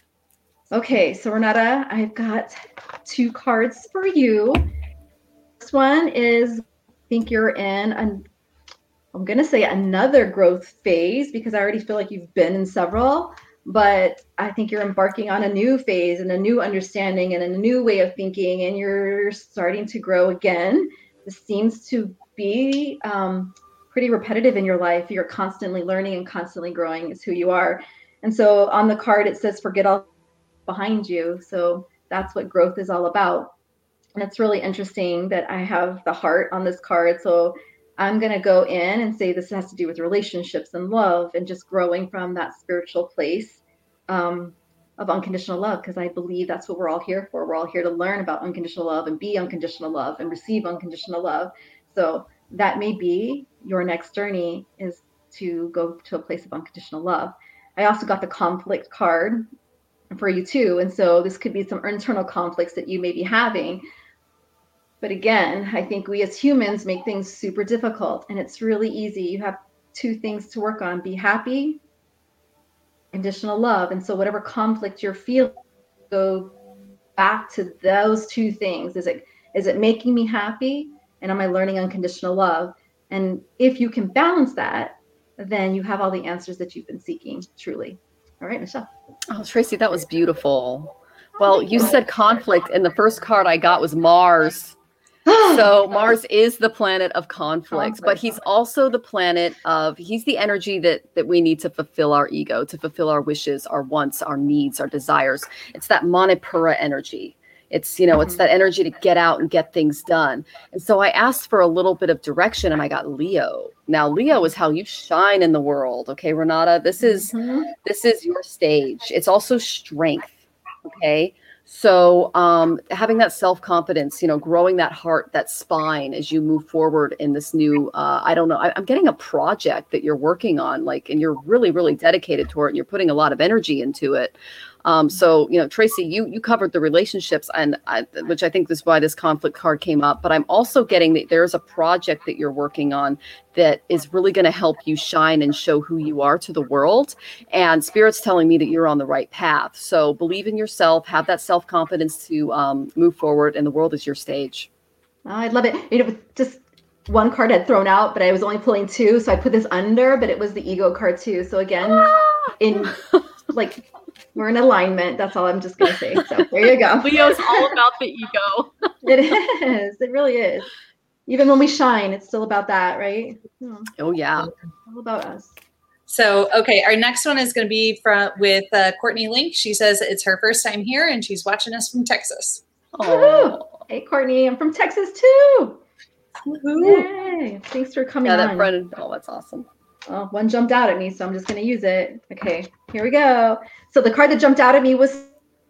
Okay, so Renata, I've got two cards for you. This one is, I think you're in, an, I'm going to say another growth phase, because I already feel like you've been in several, but I think you're embarking on a new phase and a new understanding and a new way of thinking, and you're starting to grow again. This seems to be um, pretty repetitive in your life. You're constantly learning and constantly growing is who you are. And so on the card, it says, forget all behind you. So that's what growth is all about. And it's really interesting that I have the heart on this card. So I'm going to go in and say this has to do with relationships and love and just growing from that spiritual place um, of unconditional love, because I believe that's what we're all here for. We're all here to learn about unconditional love and be unconditional love and receive unconditional love. So that may be your next journey, is to go to a place of unconditional love. I also got the conflict card for you too. And so this could be some internal conflicts that you may be having. But again, I think we as humans make things super difficult, and it's really easy. You have two things to work on: be happy, conditional love. And so whatever conflict you're feeling, go back to those two things. Is it, is it making me happy? And am I learning unconditional love? And if you can balance that, then you have all the answers that you've been seeking, truly. All right, Michelle. Oh, Tracy, that was beautiful. Well, you said conflict, and the first card I got was Mars. So Mars is the planet of conflicts, but he's also the planet of, he's the energy that that we need to fulfill our ego, to fulfill our wishes, our wants, our needs, our desires. It's that Manipura energy. It's, you know, it's that energy to get out and get things done. And so I asked for a little bit of direction, and I got Leo. Now, Leo is how you shine in the world. Okay, Renata, this is, mm-hmm. this is your stage. It's also strength. Okay. So um, having that self-confidence, you know, growing that heart, that spine as you move forward in this new, uh, I don't know, I, I'm getting a project that you're working on, like, and you're really, really dedicated to it, and you're putting a lot of energy into it. Um, so, you know, Tracy, you you covered the relationships, and I, which I think is why this conflict card came up. But I'm also getting that there's a project that you're working on that is really going to help you shine and show who you are to the world. And Spirit's telling me that you're on the right path. So believe in yourself, have that self-confidence to um, move forward, and the world is your stage. Oh, I love it. You know, just one card had thrown out, but I was only pulling two, so I put this under, but it was the ego card too. So again, ah! in like. We're in alignment. That's all I'm just going to say. So there you go. Leo's all about the ego. It is. It really is. Even when we shine, it's still about that, right? Hmm. Oh, yeah. It's all about us. So, okay, our next one is going to be from with uh, Courtney Link. She says it's her first time here, and she's watching us from Texas. Oh, hey, Courtney. I'm from Texas, too. Yay. Thanks for coming Yeah, that on. front. Oh, that's awesome. Oh, one jumped out at me, so I'm just going to use it. Okay, here we go. So the card that jumped out at me was,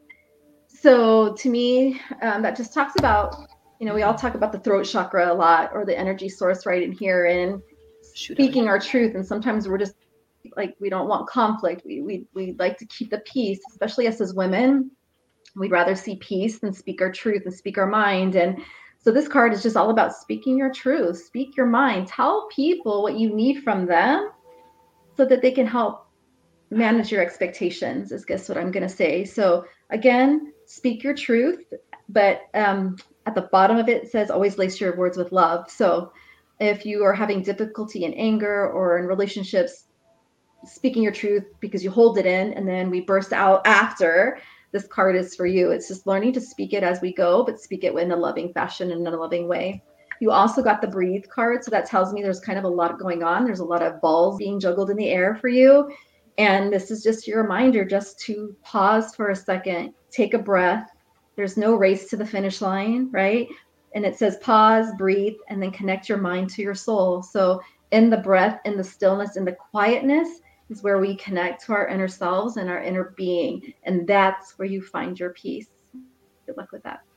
so to me, um, that just talks about, you know, we all talk about the throat chakra a lot, or the energy source right in here, and speaking our truth. And sometimes we're just like, we don't want conflict. We, we, we like to keep the peace, especially us as women. We'd rather see peace than speak our truth and speak our mind. And so this card is just all about speaking your truth, speak your mind, tell people what you need from them so that they can help manage your expectations, is guess what I'm going to say. So again, speak your truth, but um, at the bottom of it, it says always lace your words with love. So if you are having difficulty in anger or in relationships, speaking your truth because you hold it in and then we burst out after, this card is for you. It's just learning to speak it as we go, but speak it in a loving fashion, in a loving way. You also got the breathe card. So that tells me there's kind of a lot going on. There's a lot of balls being juggled in the air for you. And this is just your reminder just to pause for a second, take a breath. There's no race to the finish line, right? And it says pause, breathe, and then connect your mind to your soul. So in the breath, in the stillness, in the quietness is where we connect to our inner selves and our inner being. And that's where you find your peace. Good luck with that.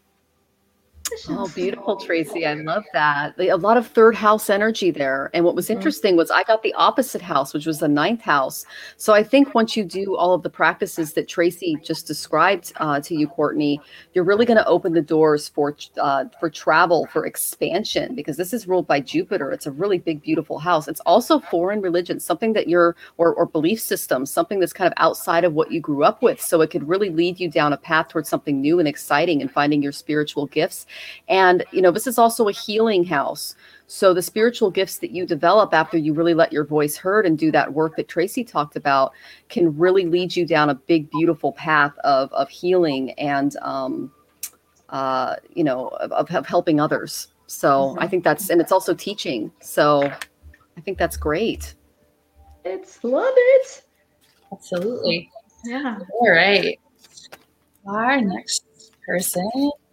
Oh, beautiful, Tracy. I love that. A lot of third house energy there. And what was interesting was I got the opposite house, which was the ninth house. So I think once you do all of the practices that Tracy just described uh, to you, Courtney, you're really going to open the doors for uh, for travel, for expansion, because this is ruled by Jupiter. It's a really big, beautiful house. It's also foreign religion, something that you're, or, or belief system, something that's kind of outside of what you grew up with. So it could really lead you down a path towards something new and exciting and finding your spiritual gifts. And, you know, this is also a healing house. So the spiritual gifts that you develop after you really let your voice heard and do that work that Tracy talked about can really lead you down a big, beautiful path of, of healing and, um, uh, you know, of, of helping others. So mm-hmm. I think that's, and it's also teaching. So I think that's great. It's love it. Absolutely. Yeah. All right. Our next person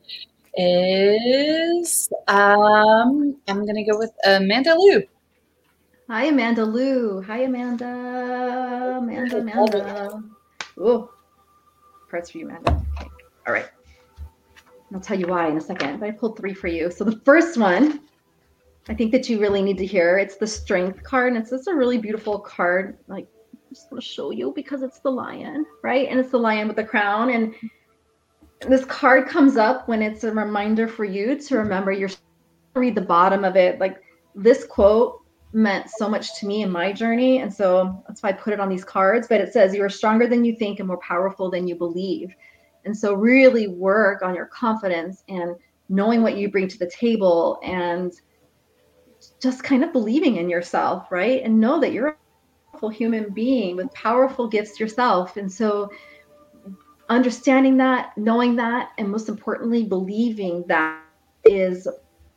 is um I'm gonna go with Amanda Lou. Hi Amanda Lou. Hi Amanda. Amanda, Amanda. Oh, cards for you, Amanda. Okay. All right. I'll tell you why in a second, but I pulled three for you. So the first one, I think that you really need to hear. It's the Strength card, and it's just a really beautiful card. Like, I just want to show you because it's the lion, right? And it's the lion with the crown. And this card comes up when it's a reminder for you to remember your, read the bottom of it. Like, this quote meant so much to me in my journey. And so that's why I put it on these cards. But it says, you are stronger than you think and more powerful than you believe. And so really work on your confidence and knowing what you bring to the table and just kind of believing in yourself, right? And know that you're a powerful human being with powerful gifts yourself. And so understanding that, knowing that, and most importantly, believing that is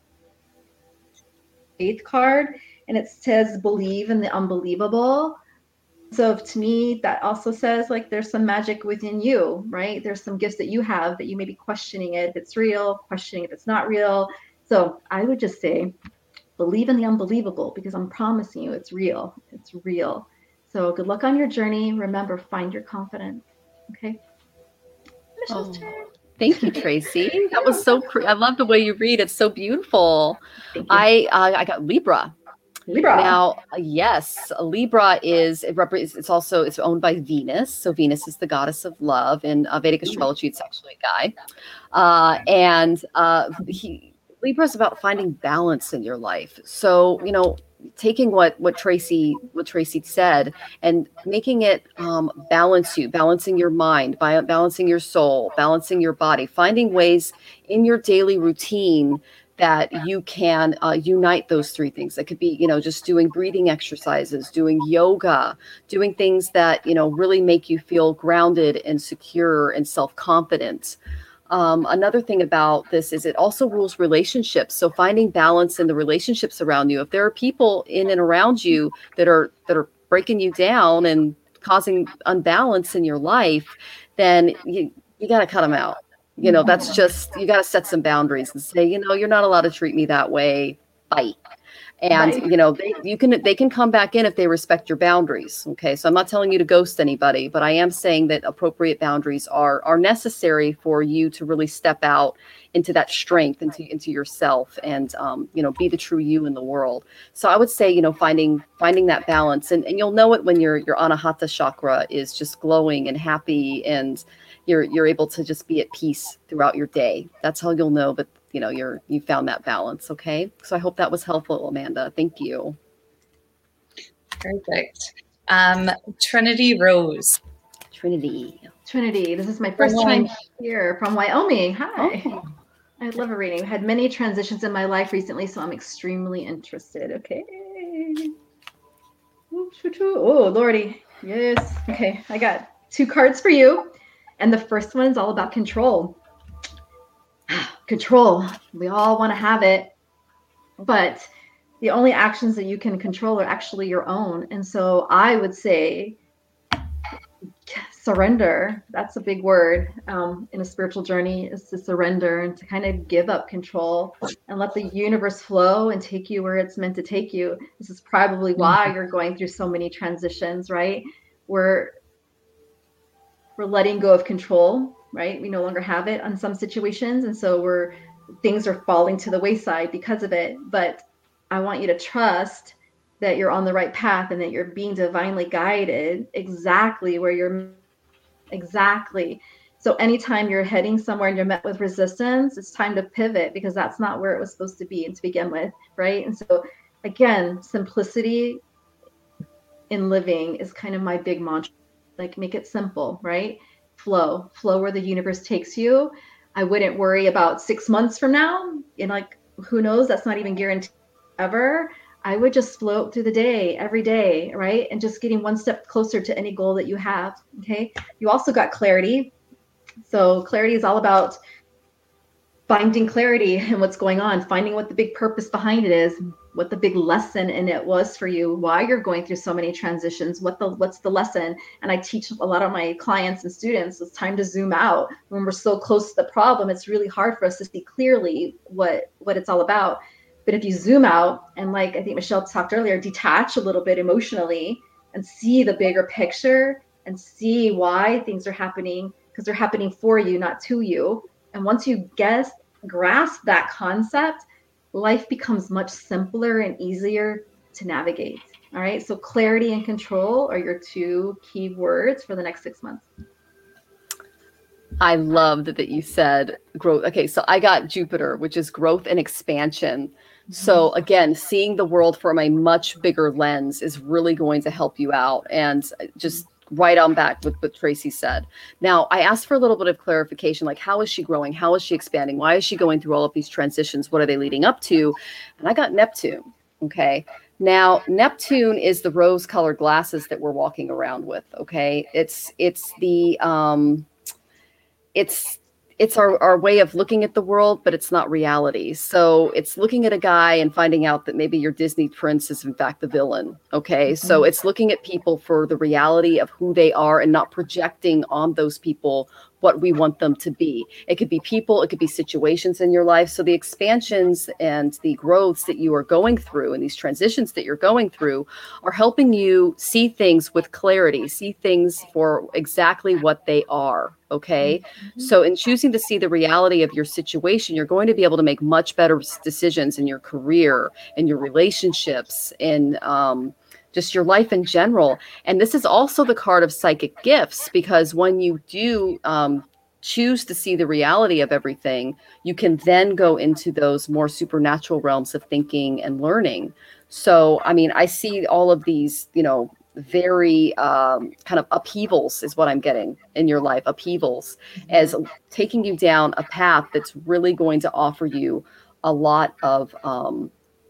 faith card. And it says believe in the unbelievable. So to me, that also says like there's some magic within you, right? There's some gifts that you have that you may be questioning it if it's real, questioning if it's not real. So I would just say believe in the unbelievable, because I'm promising you it's real. It's real. So good luck on your journey. Remember, find your confidence. Okay. Oh, thank you, Tracy. That was so, cr- I love the way you read. It's so beautiful. I uh, I got Libra. Libra. Now, yes, Libra is, it represents, it's also, it's owned by Venus. So Venus is the goddess of love. In uh, Vedic astrology, it's actually a guy. Uh, and uh, he, Libra is about finding balance in your life. So, you know, taking what what Tracy what Tracy said and making it um, balance you, balancing your mind, by balancing your soul, balancing your body, finding ways in your daily routine that you can uh, unite those three things. That could be, you know, just doing breathing exercises, doing yoga, doing things that, you know, really make you feel grounded and secure and self-confident. Um, another thing about this is it also rules relationships. So finding balance in the relationships around you. If there are people in and around you that are that are breaking you down and causing unbalance in your life, then you, you got to cut them out. You know, that's just, you got to set some boundaries and say, you know, you're not allowed to treat me that way. bite. And, Bye. you know, they, you can, they can come back in if they respect your boundaries. Okay. So I'm not telling you to ghost anybody, but I am saying that appropriate boundaries are, are necessary for you to really step out into that strength, into, into yourself and, um, you know, be the true you in the world. So I would say, you know, finding, finding that balance, and, and you'll know it when your, your Anahata chakra is just glowing and happy, and you're, you're able to just be at peace throughout your day. That's how you'll know that, you know, you're, you found that balance. Okay. So I hope that was helpful, Amanda. Thank you. Perfect. Um, Trinity Rose. Trinity. Trinity, this is my first time here from Wyoming. Hi. Oh. I love a reading. I've had many transitions in my life recently, so I'm extremely interested. Okay. Oh, Lordy. Yes. Okay. I got two cards for you. And the first one is all about control. Control. We all want to have it. But the only actions that you can control are actually your own. And so I would say surrender. That's a big word um, in a spiritual journey, is to surrender and to kind of give up control and let the universe flow and take you where it's meant to take you. This is probably why you're going through so many transitions, right? We're, we're letting go of control, right? We no longer have it on some situations. And so we're, things are falling to the wayside because of it. But I want you to trust that you're on the right path and that you're being divinely guided exactly where you're exactly. So anytime you're heading somewhere and you're met with resistance, it's time to pivot, because that's not where it was supposed to be and to begin with, right? And so again, simplicity in living is kind of my big mantra. Like, make it simple, right? Flow, flow where the universe takes you. I wouldn't worry about six months from now. And like, who knows? That's not even guaranteed ever. I would just float through the day, every day, right? And just getting one step closer to any goal that you have, okay? You also got clarity. So clarity is all about finding clarity in what's going on, finding what the big purpose behind it is, what the big lesson in it was for you, why you're going through so many transitions, what the what's the lesson. And I teach a lot of my clients and students, it's time to zoom out. When we're so close to the problem, it's really hard for us to see clearly what, what it's all about. But if you zoom out and, like I think Michelle talked earlier, detach a little bit emotionally and see the bigger picture and see why things are happening, because they're happening for you, not to you. And once you guess, grasp that concept, life becomes much simpler and easier to navigate. All right. So clarity and control are your two key words for the next six months. I loved that you said growth. Okay, so I got Jupiter, which is growth and expansion. Mm-hmm. So again, seeing the world from a much bigger lens is really going to help you out. And just right on back with what Tracy said. Now, I asked for a little bit of clarification, like, how is she growing? How is she expanding? Why is she going through all of these transitions? What are they leading up to? And I got Neptune. Okay. Now, Neptune is the rose-colored glasses that we're walking around with. Okay. It's, it's the, um, it's, it's our, our way of looking at the world, but it's not reality. So it's looking at a guy and finding out that maybe your Disney prince is in fact the villain. Okay. Mm-hmm. So it's looking at people for the reality of who they are and not projecting on those people what we want them to be. It could be people, it could be situations in your life. So the expansions and the growths that you are going through and these transitions that you're going through are helping you see things with clarity, see things for exactly what they are. Okay. Mm-hmm. So in choosing to see the reality of your situation, you're going to be able to make much better decisions in your career, in your relationships, in, um, just your life in general. And this is also the card of psychic gifts, because when you do um, choose to see the reality of everything, you can then go into those more supernatural realms of thinking and learning. So, I mean, I see all of these, you know, very um, kind of upheavals is what I'm getting in your life, upheavals, as taking you down a path that's really going to offer you a lot of, um,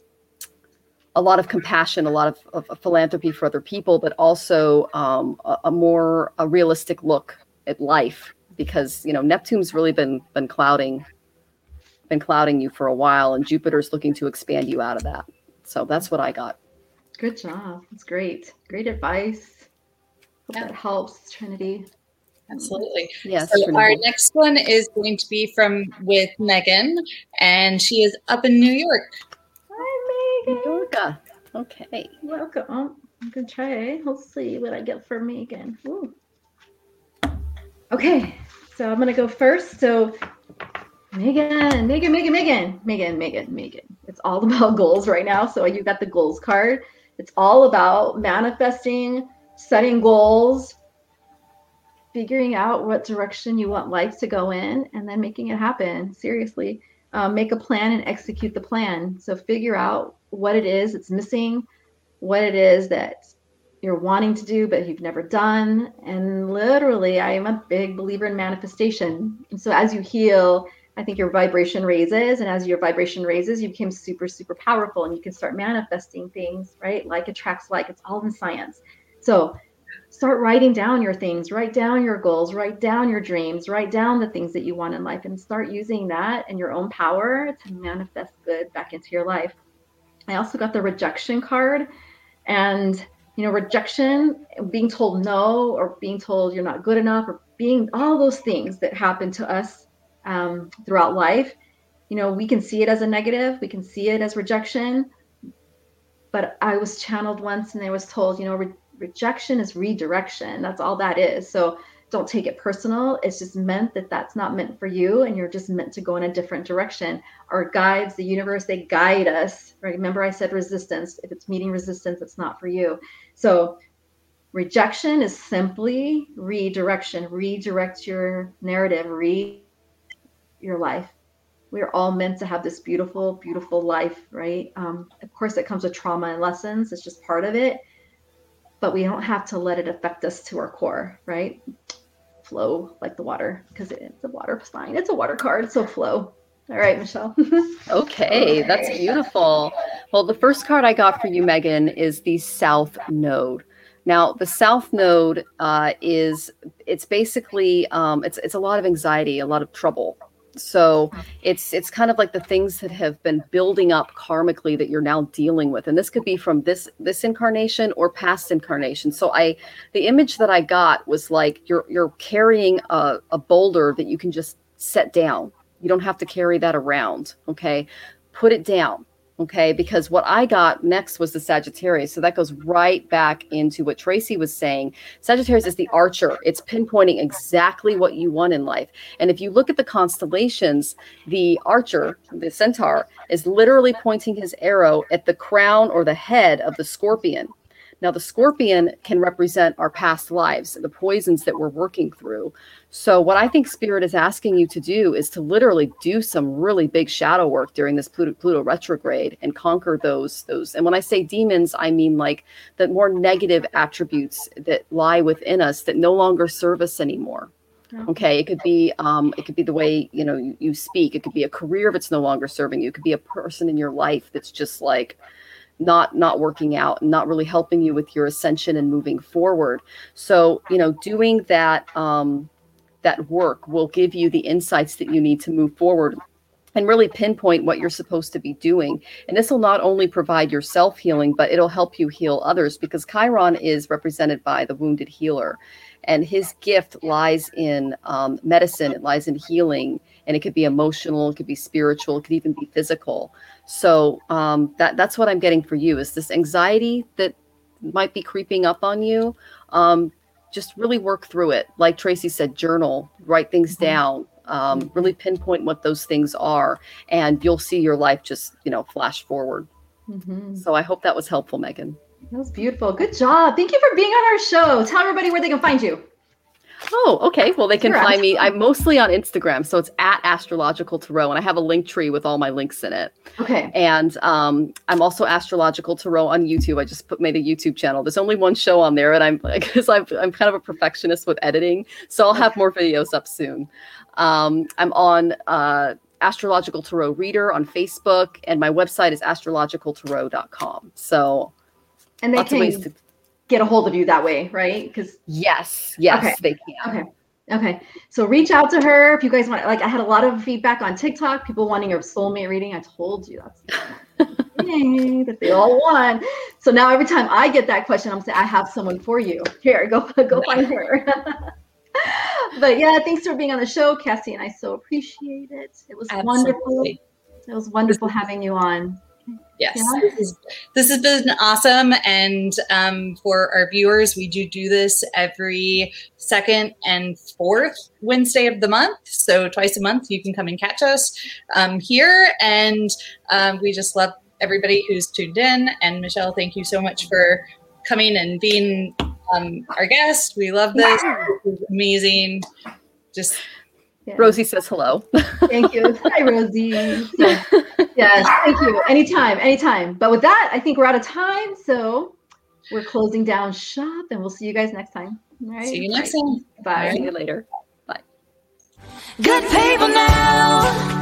a lot of compassion, a lot of, of philanthropy for other people, but also um, a, a more a realistic look at life, because, you know, Neptune's really been been clouding, been clouding you for a while, and Jupiter's looking to expand you out of that. So that's what I got. Good job. That's great. Great advice. Hope yeah. that helps, Trinity. Absolutely. Yes. So Trinity. Our next one is going to be from with Megan, and she is up in New York. Hi, mocha. Okay. Welcome. I'm gonna try. Let's see what I get for Megan. Ooh. Okay, so I'm gonna go first. So Megan, Megan, Megan, Megan, Megan, Megan, Megan. It's all about goals right now. So you got the goals card. It's all about manifesting, setting goals, figuring out what direction you want life to go in, and then making it happen. Seriously, um, make a plan and execute the plan. So figure out what it is that's missing, what it is that you're wanting to do but you've never done. And literally, I am a big believer in manifestation. And so as you heal, I think your vibration raises, and as your vibration raises, you become super, super powerful, and you can start manifesting things, right? Like attracts like. It's all in science. So start writing down your things, write down your goals, write down your dreams, write down the things that you want in life, and start using that and your own power to manifest good back into your life. I also got the rejection card. And, you know, rejection, being told no, or being told you're not good enough, or being all those things that happen to us um, throughout life, you know, we can see it as a negative. We can see it as rejection. But I was channeled once and I was told, you know, re- rejection is redirection. That's all that is. So don't take it personal. It's just meant that that's not meant for you, and you're just meant to go in a different direction. Our guides, the universe, they guide us, right? Remember I said resistance. If it's meeting resistance, it's not for you. So rejection is simply redirection. Redirect your narrative, re your life. We're all meant to have this beautiful, beautiful life, right? Um, of course, it comes with trauma and lessons. It's just part of it. But we don't have to let it affect us to our core, right? Flow like the water, because it's a water sign. It's a water card, so flow. All right, Michelle. Okay, that's beautiful. Well, the first card I got for you, Megan, is the South Node. Now, the South Node uh, is, it's basically, um, it's it's a lot of anxiety, a lot of trouble. So it's it's kind of like the things that have been building up karmically that you're now dealing with. And this could be from this this incarnation or past incarnation. So I the image that I got was like you're you're carrying a, a boulder that you can just set down. You don't have to carry that around. Okay. Put it down. Okay, because what I got next was the Sagittarius. So that goes right back into what Tracy was saying. Sagittarius is the archer. It's pinpointing exactly what you want in life. And if you look at the constellations, the archer, the centaur, is literally pointing his arrow at the crown or the head of the scorpion. Now, the scorpion can represent our past lives, the poisons that we're working through. So what I think Spirit is asking you to do is to literally do some really big shadow work during this Pluto, Pluto retrograde and conquer those, those. And when I say demons, I mean like the more negative attributes that lie within us that no longer serve us anymore. Okay, it could be um, it could be the way you know you, you speak. It could be a career that's no longer serving you. It could be a person in your life that's just like not not working out and not really helping you with your ascension and moving forward. So, you know, doing that um, that work will give you the insights that you need to move forward and really pinpoint what you're supposed to be doing. And this will not only provide your self-healing, but it'll help you heal others, because Chiron is represented by the wounded healer. And his gift lies in um, medicine, it lies in healing, and it could be emotional, it could be spiritual, it could even be physical. So um, that that's what I'm getting for you, is this anxiety that might be creeping up on you. Um, just really work through it. Like Tracy said, journal, write things mm-hmm. down, um, mm-hmm. really pinpoint what those things are, and you'll see your life just, you know, flash forward. Mm-hmm. So I hope that was helpful, Megan. That was beautiful. Good job. Thank you for being on our show. Tell everybody where they can find you. Oh, okay. Well, they can You're find out. me. I'm mostly on Instagram. So it's at Astrological Tarot. And I have a link tree with all my links in it. Okay. And um, I'm also Astrological Tarot on YouTube. I just put made a YouTube channel. There's only one show on there. And I'm because I'm, I'm kind of a perfectionist with editing. So I'll have more videos up soon. Um, I'm on uh, Astrological Tarot Reader on Facebook. And my website is astrological tarot dot com. So and they lots can of ways to get a hold of you that way, right? Because yes, yes, okay. they can. Okay. Okay. So reach out to her if you guys want. Like I had a lot of feedback on TikTok, people wanting a soulmate reading. I told you that's yay, that they all want. So now every time I get that question, I'm saying I have someone for you. Here, go go find her. But yeah, thanks for being on the show, Cassie, and I so appreciate it. It was Absolutely. wonderful. It was wonderful having you on. Yes, Yeah. this, is, this has been awesome. And um, for our viewers, we do do this every second and fourth Wednesday of the month. So twice a month, you can come and catch us um, here. And um, we just love everybody who's tuned in. And Michelle, thank you so much for coming and being um, our guest. We love this. This is amazing. Just Yeah. Rosie says hello. Thank you. Hi, Rosie. So, yes, thank you. Anytime, anytime. But with that, I think we're out of time. So we're closing down shop, and we'll see you guys next time. All right. see you next time. Bye. See you later. Bye. Good people now.